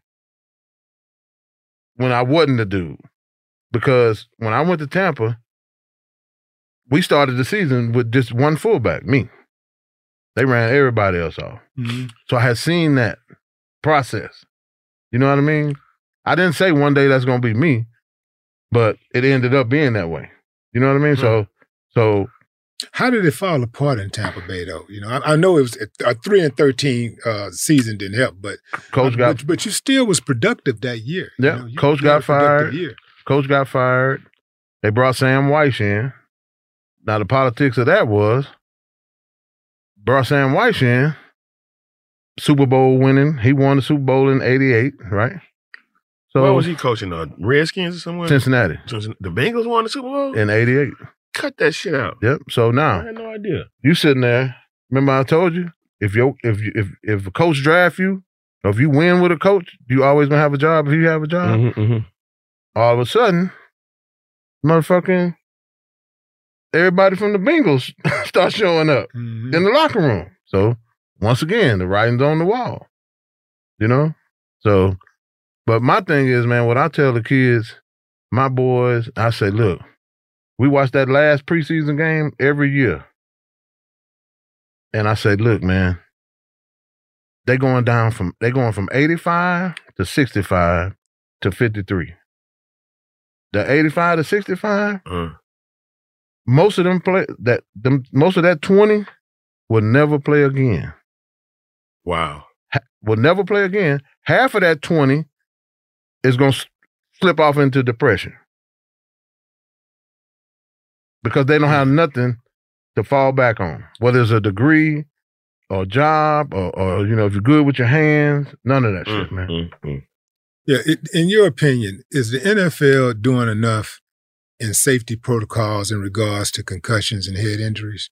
when I wasn't the dude. Because when I went to Tampa, we started the season with just one fullback, me. They ran everybody else off. mhm. So I had seen that process. You know what I mean? I didn't say one day that's going to be me, but it ended up being that way. You know what I mean? So, so How did it fall apart in Tampa Bay, though? You know, I, I know it was a, a three and thirteen uh, season didn't help, but coach got but, but you still was productive that year. you Yeah, know, you- coach you had got a productive fired. Year. Coach got fired. They brought Sam Weiss in. Now the politics of that was brought Sam Weiss in, Super Bowl winning. He won the Super Bowl in eighty-eight, right? So Where was he coaching? Uh, Redskins or somewhere? Cincinnati The Bengals won the Super Bowl? in eighty-eight. Cut that shit out. Yep. So I now had no idea. you sitting there. Remember I told you if you if you, if if a coach draft you, or if you win with a coach, you always gonna have a job. If you have a job, Mm-hmm, mm-hmm. all of a sudden, motherfucking everybody from the Bengals start showing up Mhm. in the locker room. So once again, the writing's on the wall. You know? So, but my thing is, man, what I tell the kids, my boys, I say, look, we watch that last preseason game every year. And I say, look, man, they going down from they going from eighty-five to sixty-five to fifty-three. The eighty-five to sixty-five, Uh, most of them play that them most of that twenty will never play again. wow. Ha- will never play again. Half of that twenty is going to slip off into depression because they don't have nothing to fall back on, whether it's a degree or a job or, or you know, if you're good with your hands, none of that shit, Mm, man. mm, mm. Yeah, it, in your opinion, is the N F L doing enough in safety protocols in regards to concussions and head injuries?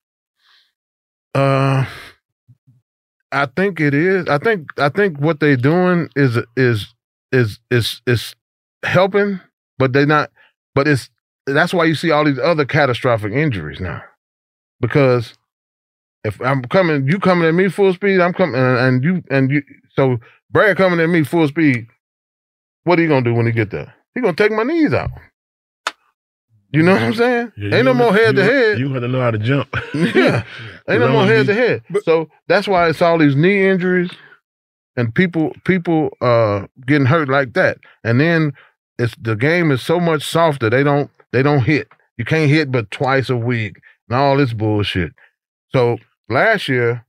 Uh, I think it is. I think I think what they're doing is is is is is helping, but they're not. But it's that's why you see all these other catastrophic injuries now, because if I'm coming, you coming at me full speed, I'm coming, and, and you and you. So Brad coming at me full speed. What are you gonna do when he get there? He gonna take my knees out. You know what I'm saying? Yeah, Ain't no more head you, to head. You have to know how to jump. Yeah. Ain't no more head to head. So that's why it's all these knee injuries and people people uh getting hurt like that. And then it's the game is so much softer. They don't they don't hit. You can't hit but twice a week and all this bullshit. So last year,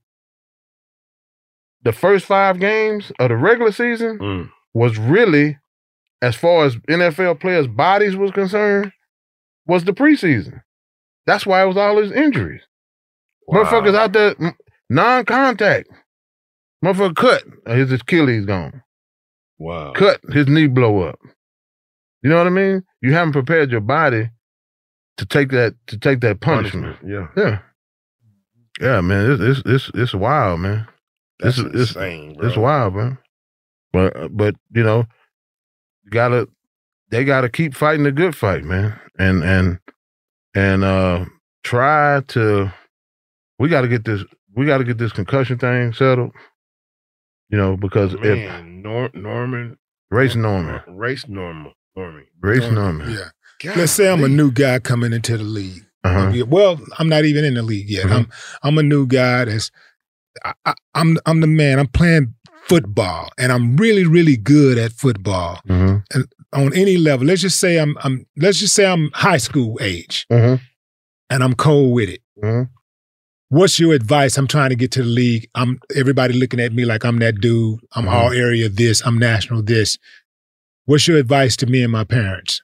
the first five games of the regular season mm. was really, as far as N F L players' bodies was concerned, was the preseason. That's why it was all his injuries. Wow. Motherfuckers out there, non-contact. Motherfucker cut, his Achilles gone. Wow. Cut, his knee blow up. You know what I mean? You haven't prepared your body to take that to take that punishment. punishment. Yeah. Yeah. Yeah, man. It's it's it's, it's wild, man. That's it's, insane, it's, bro. It's wild, man. But but you know, you gotta they gotta keep fighting the good fight, man. And and and uh try to we gotta get this we gotta get this concussion thing settled. You know, because man, if Nor- Norman Race Norman. Race Norman. Norman. Race Norman. Yeah. God, Let's say I'm a man. new guy coming into the league. Uh-huh. Well, I'm not even in the league yet. Mhm. I'm I'm a new guy that's I, I, I'm I'm the man. I'm playing football and I'm really, really good at football. Mm-hmm. And on any level. Let's just say I'm I'm let's just say I'm high school age Mm-hmm. and I'm cold with it. Mm-hmm. What's your advice? I'm trying to get to the league. I'm everybody looking at me like I'm that dude. I'm Mhm. all area this. I'm national this. What's your advice to me and my parents?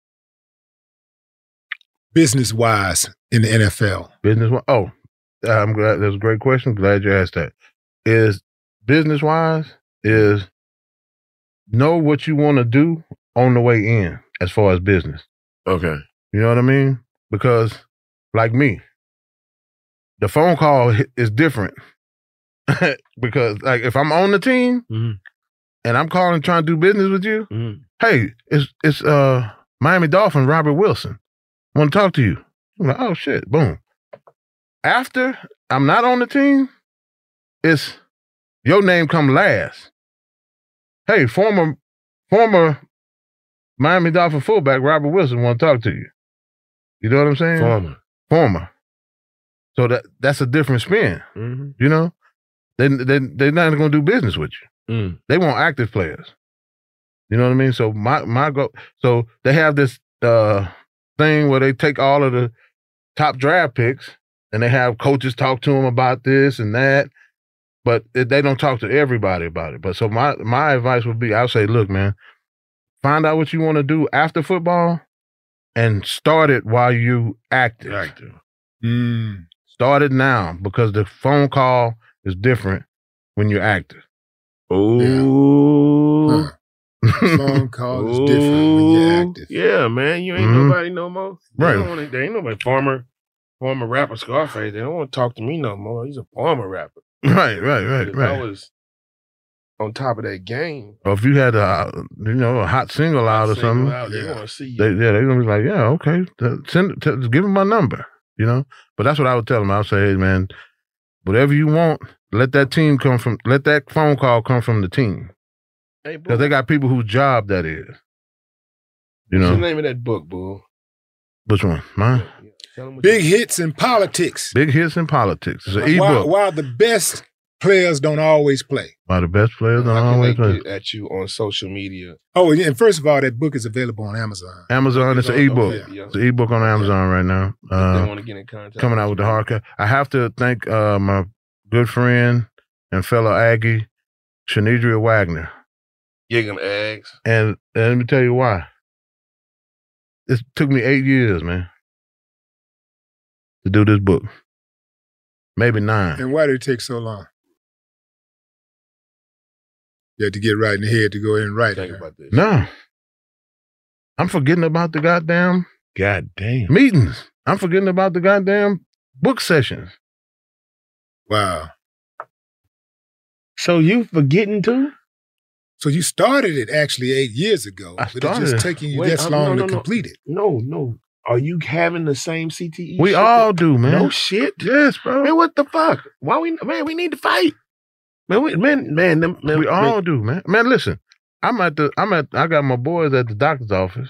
Business wise in the N F L. Business wise. Oh, I'm glad. That's a great question. Glad you asked that. Is business wise is know what you want to do on the way in as far as business. Okay. You know what I mean? Because like me, the phone call hi- is different. Because like if I'm on the team Mm-hmm. and I'm calling trying to do business with you, Mm-hmm. hey, it's it's uh Miami Dolphin Robert Wilson. Want to talk to you. I'm like, oh shit, boom. After I'm not on the team, it's your name come last. Hey, former former Miami Dolphin fullback Robert Wilson want to talk to you. You know what I'm saying? Former. Former. So that that's a different spin. Mm-hmm. You know, they they they're not going to do business with you. Mm. They want active players. You know what I mean? So my my go. So they have this uh, thing where they take all of the top draft picks and they have coaches talk to them about this and that, but it, they don't talk to everybody about it. But so my my advice would be, I'll say, look, man, find out what you want to do after football, and start it while you active. Active. Mm. Start it now because the phone call is different when you're active. Oh. Huh. Phone call is different when you're active. Yeah, man. You ain't Mhm. nobody no more. They Right. don't wanna, there ain't nobody former former rapper Scarface. They don't want to talk to me no more. He's a former rapper. Right, right, right, If right. I was on top of that game. Or if you had a you know a hot single out or single something, out, they yeah. want to see you. they yeah they're gonna be like, yeah, okay, th- send it, t- give them my number, you know. But that's what I would tell them. I would say, hey man, whatever you want, let that team come from, let that phone call come from the team Hey, because boo, they got people whose job that is. You what's know, the name of that book, boo? which one? Mine. Yeah, tell 'em what Big you- hits in politics. Big Hits in Politics. It's an While, ebook while the best players don't always play. by the best players on How can always they play. get at you on social media? Oh, and and first of all, that book is available on Amazon. Amazon. It's an Okay, ebook. yeah. It's an ebook on Amazon right now. If they Uh, want to get in contact. coming out with the hardcover. I have to thank uh, my good friend and fellow Aggie, Shanidria Wagner. Gigging eggs. And, and let me tell you why. It took me eight years, man, to do this book. Maybe nine. And why did it take so long? You had to get right in the head to go in and write Think it. about this. No. I'm forgetting about the goddamn God damn. meetings. I'm forgetting about the goddamn book sessions. Wow. So you forgetting too? So you started it actually eight years ago, I but it's just started- taking you Wait, this uh, long no, no, to no. complete it. No, no. Are you having the same C T E? We shit all that- do, man. No shit. Yes, bro. Man, what the fuck? Why we man? We need to fight. Man, we, man, man, them, man. we man, all do, man. Man, listen. I'm at the. I'm at. I got my boys at the doctor's office.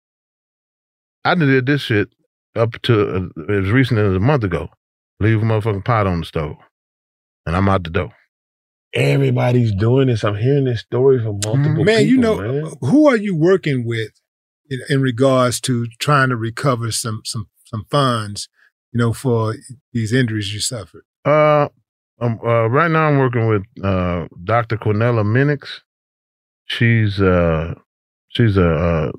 I did this shit up to uh, as recent as a month ago. Leave a motherfucking pot on the stove, and I'm out the door. Everybody's doing this. I'm hearing this story from multiple Man, people. you know, man. who are you working with in, in regards to trying to recover some some some funds, you know, for these injuries you suffered? Uh, um, uh, right now I'm working with uh, Doctor Cornella Minix. She's uh, she's a uh,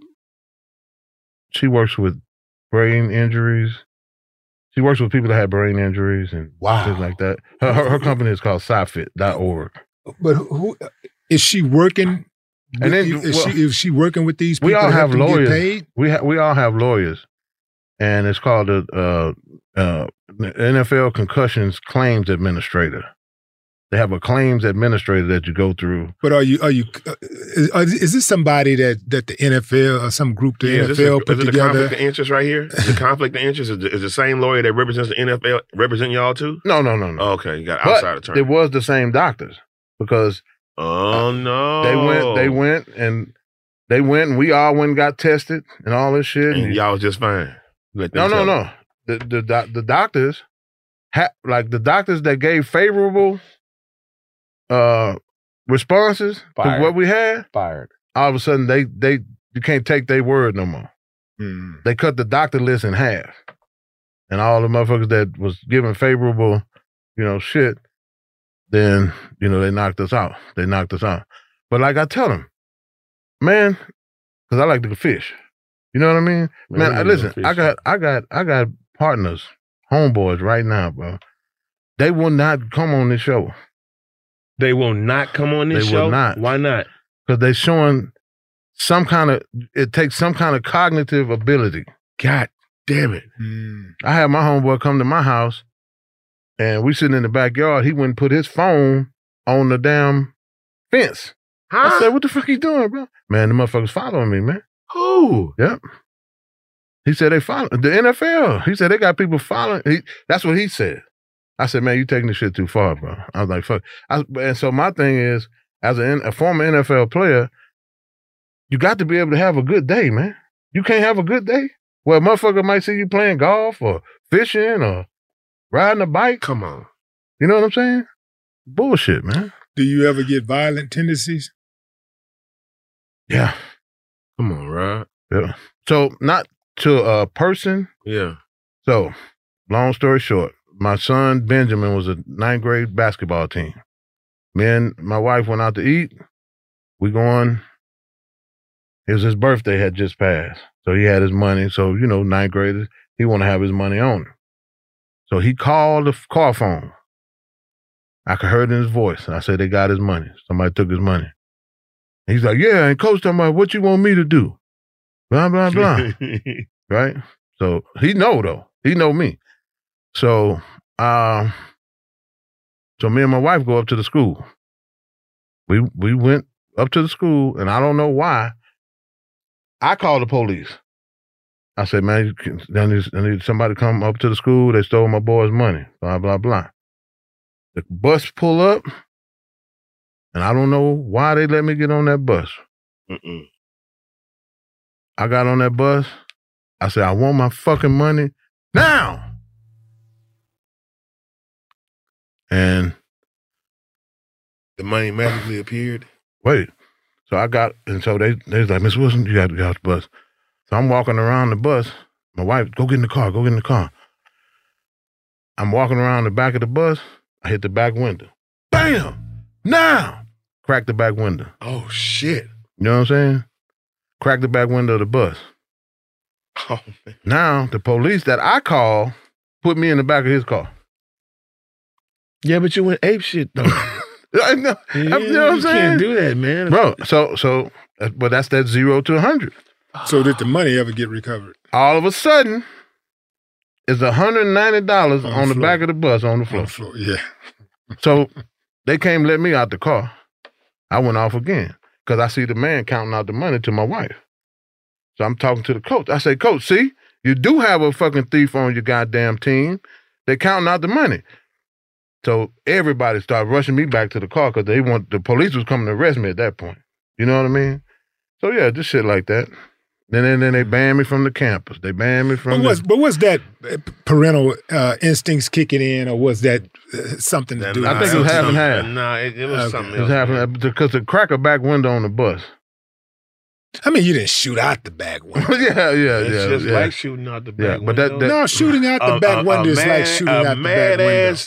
she works with brain injuries. She works with people that have brain injuries and Wow. things like that. Her, her, her company is called sci fit dot org. But who is she working? And with then, you? is well, she is she working with these people? We all to help have them get lawyers. paid? We ha- we all have lawyers, and it's called the uh, uh, N F L Concussions Claims Administrator. They have a claims administrator that you go through. But are you are you uh, is, is this somebody that that the N F L or some group the Yeah, N F is this L a, put is it a together? conflict of interest right here? Is the conflict of interest is the, is the same lawyer that represents the N F L represent y'all too? No, no, no, no. Oh, okay, you got But outside attorney. it was the same doctors because oh no, they went, they went, and they went, and we all went and got tested and all this shit. and y'all was just fine. Let No, them no, tell no. The the doc- the doctors, ha- like the doctors that gave favorable uh responses to Fired. what we had, fired. all of a sudden they they you can't take their word no more. Hmm. They cut the doctor list in half, and all the motherfuckers that was giving favorable, you know, shit, then you know they knocked us out. They knocked us out. But like I tell them, man, because I like to fish. You know what I mean? Man, Man, I, you listen, gonna I fish. got, I got, I got partners, homeboys right now, bro. They will not come on this show They will not come on this They show. will not. Why not? because they showing some kind of. It takes some kind of cognitive ability. God damn it! Hmm. I had my homeboy come to my house, and we sitting in the backyard. He went and put his phone on the damn fence. I Huh? said, "What the fuck you doing, bro?" Man, the motherfuckers following me, man. Who? Yep. He said they follow the N F L. He said they got people following. He, that's what he said. I said, man, you taking this shit too far, bro. I was like, fuck. I, and so my thing is, as a, a former N F L player, you got to be able to have a good day, man. You can't have a good day. Well, a motherfucker might see you playing golf or fishing or riding a bike. Come on. You know what I'm saying? Bullshit, man. Do you ever get violent tendencies? Yeah. Come on, Rod. Yeah. So not to a person. Yeah. So, long story short, my son Benjamin was a ninth grade basketball team. Me and my wife went out to eat. We going. It was his birthday had just passed, so he had his money. So you know, ninth graders, he want to have his money on him. So he called the car phone. I could hear it in his voice, and I said they got his money. Somebody took his money. And he's like, yeah, and coach talking about what you want me to do. Blah blah blah. Right? So he know though. He know me. So uh, so me and my wife go up to the school. We we went up to the school, and I don't know why. I called the police. I said, man, you can, I, need, I need somebody to come up to the school. They stole my boy's money. Blah, blah, blah. The bus pull up, and I don't know why they let me get on that bus. Mm-mm. I got on that bus. I said, I want my fucking money now. And The money magically appeared. wait. So I got, and so they they was like, Miss Wilson, you got to get off the bus. So I'm walking around the bus. My wife, go get in the car, go get in the car. I'm walking around the back of the bus. I hit the back window. Bam! Now! Crack the back window. Oh shit! You know what I'm saying? Crack the back window of the bus. Oh man. Now, the police that I call put me in the back of his car. Yeah, but you went ape shit though. I know, Yeah, you know what I'm you saying? can't do that, man. Bro, so, so, uh, but that's that zero to a hundred. So did the money ever get recovered? All of a sudden, it's one hundred ninety dollars On on, the the floor. back of the bus on the On floor. the floor, yeah. So they came let me out the car. I went off again. because I see the man counting out the money to my wife. So I'm talking to the coach. I say, Coach, see, you do have a fucking thief on your goddamn team. They're counting out the money. So everybody started rushing me back to the car because they want the police was coming to arrest me at that point. You know what I mean? So yeah, just shit like that. And then, then they banned me from the campus. They banned me from. But was, the, but was that parental uh, instincts kicking in, or was that uh, something to do? I think it was half and half. Nah, it, it was Okay. something It was else. half and half because the cracker back window on the bus. I mean, you didn't shoot out the back window. yeah, yeah, It's yeah. just yeah. like shooting out the back Yeah, but that- window. that- No, shooting out the A- back a- window a is like man- shooting a out the back mad window. ass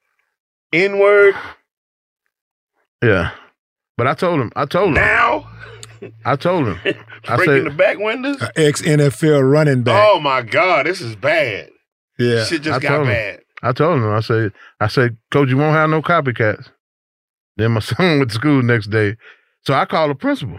N-word Yeah. But I told him. I told him. now I told him. I breaking said, the back windows. An ex-N F L running back. Oh my God, this is bad. yeah. Shit just I got told him. bad. I told him. I said, I said, Coach, you won't have no copycats. Then my son went to school the next day. So I called the principal.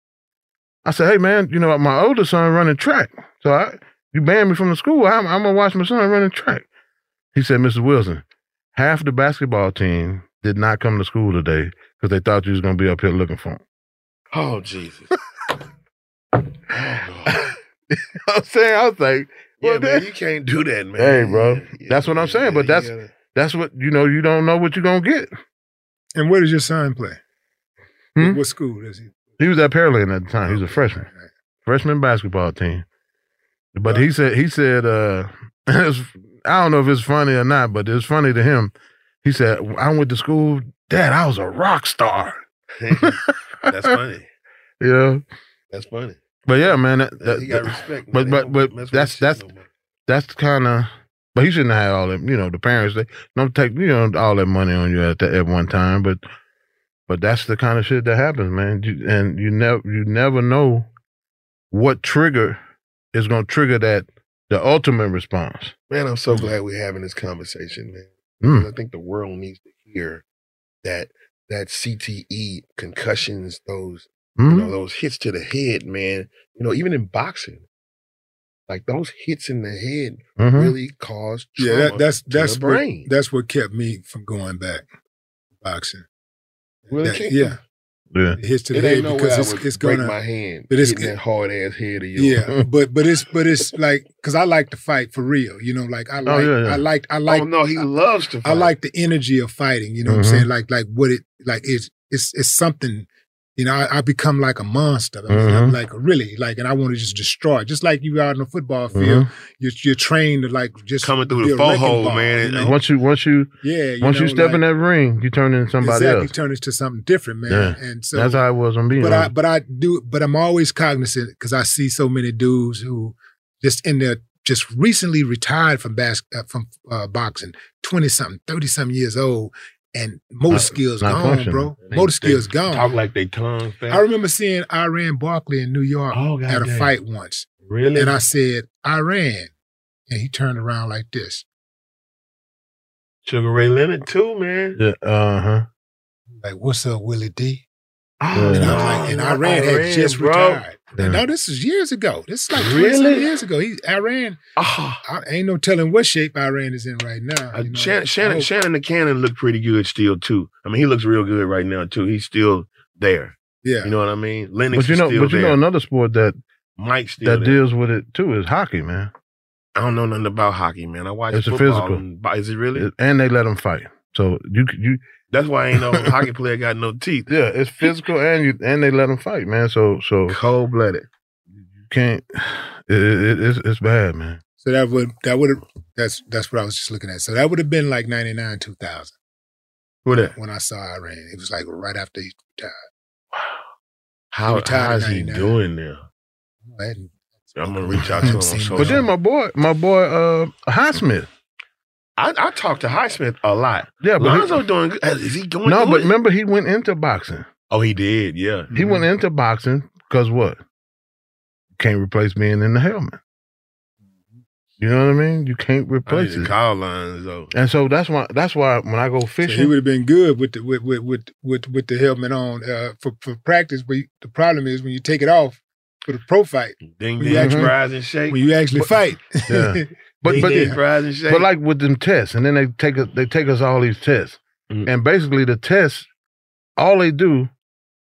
I said, hey, man, you know, my older son running track. So I, you banned me from the school. I'm, I'm going to watch my son running track. He said, Missus Wilson, half the basketball team did not come to school today because they thought you was going to be up here looking for him. Oh Jesus. I'm saying, I was like, Yeah, well, man, that- you can't do that, man. Hey, bro, Yeah, that's what I'm yeah, saying. But you that's gotta- that's what, you know, you don't know what you're going to get. And where does your son play? Hmm? What school does he? He was at Pearland at the time. He was a freshman. Freshman basketball team. But he said, he said, uh, it was, I don't know if it's funny or not, but it's funny to him. He said, I went to school, Dad, I was a rock star. That's funny. Yeah. That's funny. But yeah, man. That, that, he got respect. But, man. but, They but don't mess with that's, shit that's, no more. that's kind of, but he shouldn't have had all that, you know, the parents, they don't take, you know, all that money on you at, the, at one time. But, but that's the kind of shit that happens, man. You, and you never, you never know what trigger is going to trigger that, the ultimate response. Man, I'm so glad we're having this conversation, man. Mm. Because I think the world needs to hear that that C T E, concussions, those Mhm. you know, those hits to the head, man. You know, even in boxing, like those hits in the head Mhm. really cause trauma Yeah, that, that's to that's the what brain. that's what kept me from going back boxing. Really That- kept yeah, Yeah. it hits to the It head ain't no way because I it's would it's break gonna my hand, but it's- hitting that hard ass head of yours. yeah, but but it's but it's like because I like to fight for real, you know. Like I Oh, like yeah, yeah. I like I like oh no, he loves to fight. I like the energy of fighting. You know what Mhm. I'm saying? Like like what it like it's it's it's something. You know, I, I become like a monster. I mean, I'm Mhm. like really like, and I want to just destroy. Just like you out on the football field, Mhm. you're, you're trained to like just Coming through be the a four wrecking hole, ball, man. You know? Once you, once you, Yeah, you once you know, step like, in that ring, you turn into somebody exactly, else. turn it to something different, man. Yeah. And so That's how it was on me. but man. I but I do but I'm always cognizant because I see so many dudes who just in their just recently retired from bas- uh, from uh, boxing, twenty something, thirty something years old, and motor Not- skills not gone, functioning. bro. They- Motor they skills gone. Talk like they tongue fast. I remember seeing Iran Barkley in New York Oh, at a goddamn. fight once, Really? and I said Iran, and he turned around like this. Sugar Ray Leonard too, man. yeah, uh huh. Like, what's up, Willie D? Oh, And I Yeah. was like, and no, Iran had just bro. retired. Yeah. And now this is years ago. This is like Really? twenty-seven years ago. He Iran, Oh, I ain't no telling what shape Iran is in right now. uh, you know. Shannon, I Shannon, hope- Shannon the Cannon looked pretty good still too. I mean, he looks real good right now too. He's still there. yeah. You know what I mean? Lennox But you is know, still but you there. know, another sport that Mike's still that there. deals with it too is hockey, man. I don't know nothing about hockey, man. I watch It's a football. physical. And, is it really? It- and they let them fight. So you you That's why I ain't no hockey player got no teeth. yeah, it's physical and you and they let them fight, man. So so Cold blooded. you can't. It, it, it's it's bad, man. So that would that would have that's that's what I was just looking at. So that would have been like ninety-nine, two thousand What that? when I saw Iran. It was like right after he retired. How, retired how in is he ninety-nine. doing now? I hadn't- I'm gonna reach out to him on Seen social. But then my boy, my boy, uh, Highsmith. I, I talk to Highsmith a lot. Yeah, but Lonzo he, doing good. Is he going? no, good? but remember he went into boxing. Oh, he did. Yeah. He went into boxing because what? Can't replace being in the helmet. You know what I mean? You can't I need replace to it. call lines though. And so that's why that's why when I go So fishing, he would have been good with the with with with with, with the helmet on uh, for for practice. But you- the problem is when you take it off for the pro fight, Ding When you ding, actually- fries and shake. when you actually But- fight. Yeah. but Ding but ding, fries and shake. but like with them tests, and then they take us they take us all these tests, Mhm. and basically the tests, all they do,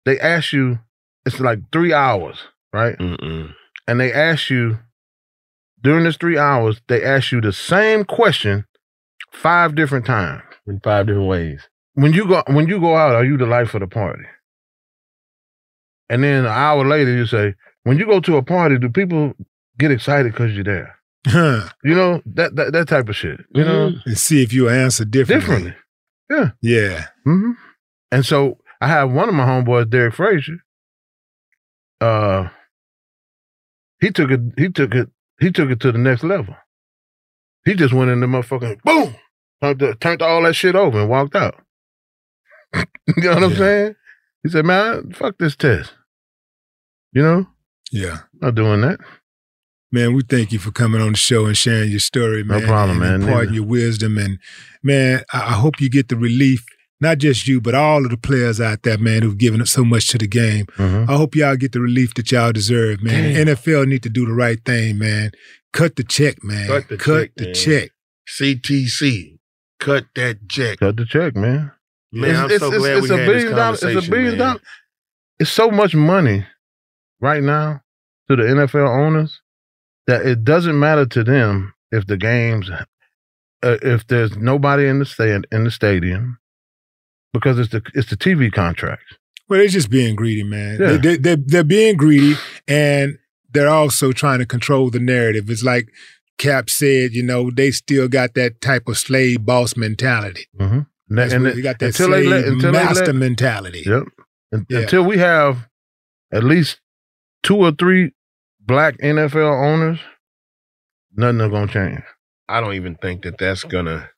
they ask you, it's like three hours, right? Mm-mm. And they ask you, during this three hours, they ask you the same question five different times. In five different ways. When you go when you go out, are you the life of the party? And then an hour later, you say, when you go to a party, do people get excited because you're there? You know, that, that that type of shit. You know? And see if you answer differently. Differently. Yeah. Yeah. Mm-hmm. And so I have one of my homeboys, Derek Frazier. Uh, he took it. He took it. He took it to the next level. He just went in the motherfucking boom, turned, the, turned all that shit over and walked out. You know what I'm Yeah. saying? He said, "Man, fuck this test." You know? Yeah. Not doing that. Man, we thank you for coming on the show and sharing your story, No man. problem, and man. imparting Neither. your wisdom. And, man, I, I hope you get the relief, not just you, but all of the players out there, man, who've given up so much to the game. Mm-hmm. I hope y'all get the relief that y'all deserve, man. Damn. The N F L need to do the right thing, man. Cut the check, man. Cut the Cut check, the man. check. C T C. Cut that check. Cut the check, man. Man, I'm so glad we a had this billion dollar- conversation, It's a billion man. dollars. It's so much money right now to the N F L owners that it doesn't matter to them if the games, uh, if there's nobody in the stand in the stadium, because it's the it's the T V contracts. Well, they're just being greedy, man. Yeah. They, they, they're, they're being greedy, and they're also trying to control the narrative. It's like Cap said, you know, they still got that type of slave boss mentality. Mm-hmm. And, That's and what- it- they got that until slave they let, until they master let, mentality. Yep. Un- Yeah. Until we have at least two or three black N F L owners, nothing is gonna change. I don't even think that that's gonna.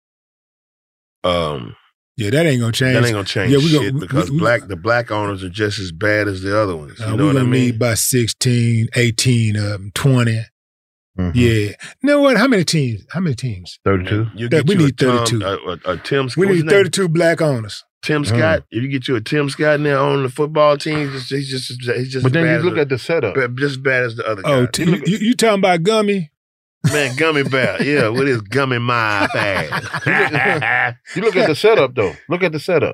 Um, Yeah, that ain't gonna change. that ain't gonna change Yeah, we shit gonna- we- because we- black the black owners are just as bad as the other ones. You Uh, know we're what I gonna mean? need about sixteen, eighteen of them, twenty. Mhm. Yeah. You know what? How many teams? How many teams? thirty-two. You That- get we you a need Tom- thirty-two. A, a, a Tim. We what's his need name? thirty-two black owners. Tim Scott. If you get you a Tim Scott in there on the football team, he's just he's just he's just. But then as you bad look as at the setup. the, just as bad as the other Oh, guy. t- you, you, you talking about Gummy? Man, gummy bear, yeah, with his gummy mouth ass. You look at the setup though. Look at the setup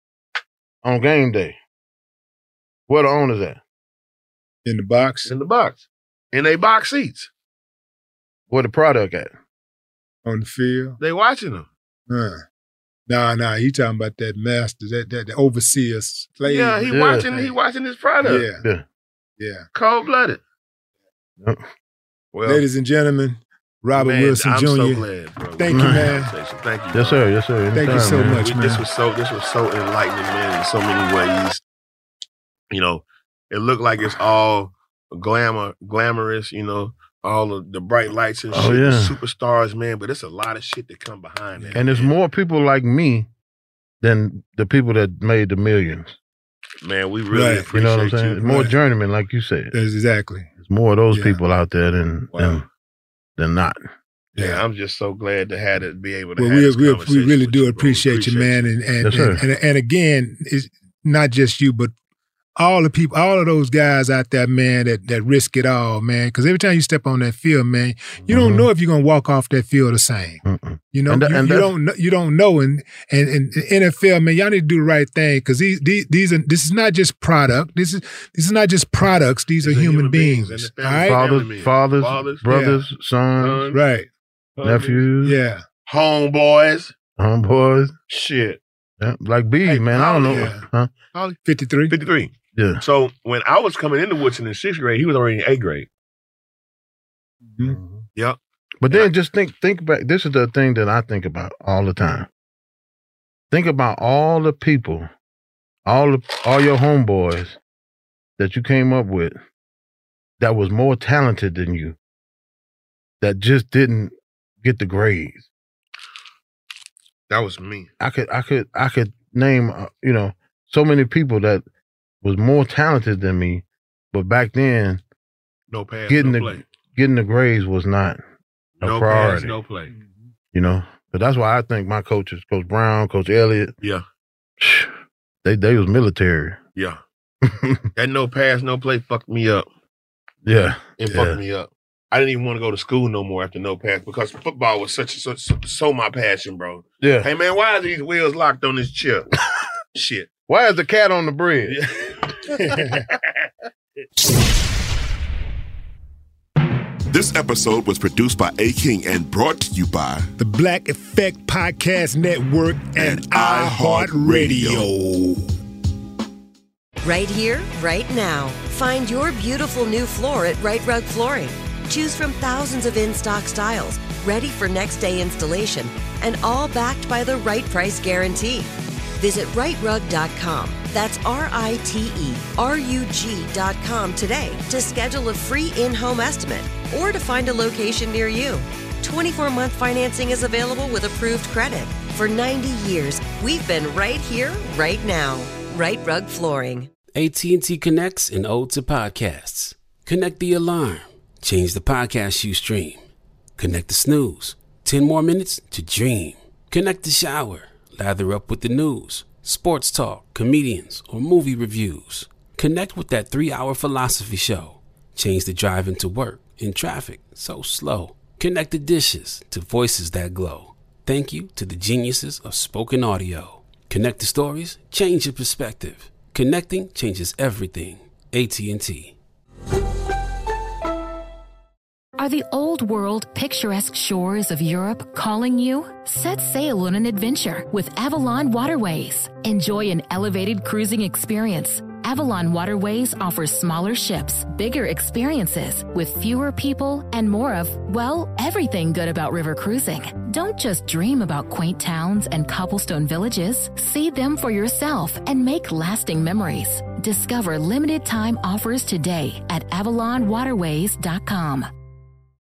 on game day. Where the owners at? In the box? In the box, in they box seats. Where the product at? On the field? They watching them. Huh. Nah, nah, he talking about that master, that that the overseer slave. Yeah, he Yeah. watching. He watching his product. Yeah, Yeah. yeah. Cold blooded. Yep. Well, Ladies and gentlemen, Robert man, Wilson I'm Junior so glad, bro. Thank We you, had man. a conversation. Thank you. Yes, bro. sir. Yes, sir. Thank you Anytime, so man. much. We- man. this was so this was so enlightening, man, in so many ways. You know, it looked like it's all glamour, glamorous. You know, all of the bright lights and Oh, shit, the yeah. superstars, man. But it's a lot of shit that come behind that. And there's man. more people like me than the people that made the millions. Man, we really Right. appreciate You know what I'm saying? you. There's more Right. journeymen, like you said. That's exactly. There's more of those Yeah. people out there than Wow. than, than not. Yeah, I'm just so glad to have it, be able to Well, have we this we, we conversation really with do you, bro. appreciate you, man, and and, Yes, sir. and and and again, it's not just you, but all the people, all of those guys out there, man, that that risk it all, man. Because every time you step on that field, man, you don't Mhm. know if you're gonna walk off that field the same. Mm-mm. You know, And tha- you, and you that's- don't know, you don't know, and and and the N F L, man, y'all need to do the right thing because these these these are this is not just product. This is this is not just products. These are These are human, human beings beings. and all the right, family Fathers, men. fathers, Fathers, brothers, sons, Sons, right, nephews, yeah, homeboys. homeboys. Shit. Yeah. Like B, Hey, man. I don't know. yeah. Huh? fifty-three. fifty-three. Yeah. So when I was coming into Woodson in sixth grade, he was already in eighth grade. Mm-hmm. Yep. But then just think think back. This is the thing that I think about all the time. Think about all the people, all the all your homeboys that you came up with that was more talented than you, that just didn't get the grades. That was me. I could I could I could name uh, you know so many people that was more talented than me, but back then No pass, getting no the play. getting the grades was not a No priority. pass, no play. You know, but that's why I think my coaches, Coach Brown, Coach Elliott, Yeah, they they was military. yeah. That no pass, no play fucked me up. Yeah, It yeah. fucked me up. I didn't even want to go to school no more after no pass because football was such so, so, so my passion, bro. Yeah. Hey man, why are these wheels locked on this chair? Shit. Why is the cat on the bridge? This episode was produced by A. King and brought to you by the Black Effect Podcast Network and, and iHeartRadio. Right here, right now. Find your beautiful new floor at Right Rug Flooring. Choose from thousands of in-stock styles, ready for next day installation, and all backed by the right price guarantee. Visit right rug dot com. That's R I T E R U G dot com today to schedule a free in-home estimate or to find a location near you. twenty-four month financing is available with approved credit. For ninety years, we've been right here, right now. Right Rug Flooring. A T and T connects an ode to podcasts. Connect the alarm. Change the podcast you stream. Connect the snooze. ten more minutes to dream. Connect the shower. Lather up with the news, sports talk, comedians, or movie reviews. Connect with that three-hour philosophy show. Change the drive into work in traffic so slow. Connect the dishes to voices that glow. Thank you to the geniuses of spoken audio. Connect the stories, change your perspective. Connecting changes everything. A T and T. Are the old-world, picturesque shores of Europe calling you? Set sail on an adventure with Avalon Waterways. Enjoy an elevated cruising experience. Avalon Waterways offers smaller ships, bigger experiences, with fewer people and more of, well, everything good about river cruising. Don't just dream about quaint towns and cobblestone villages. See them for yourself and make lasting memories. Discover limited time offers today at avalon waterways dot com.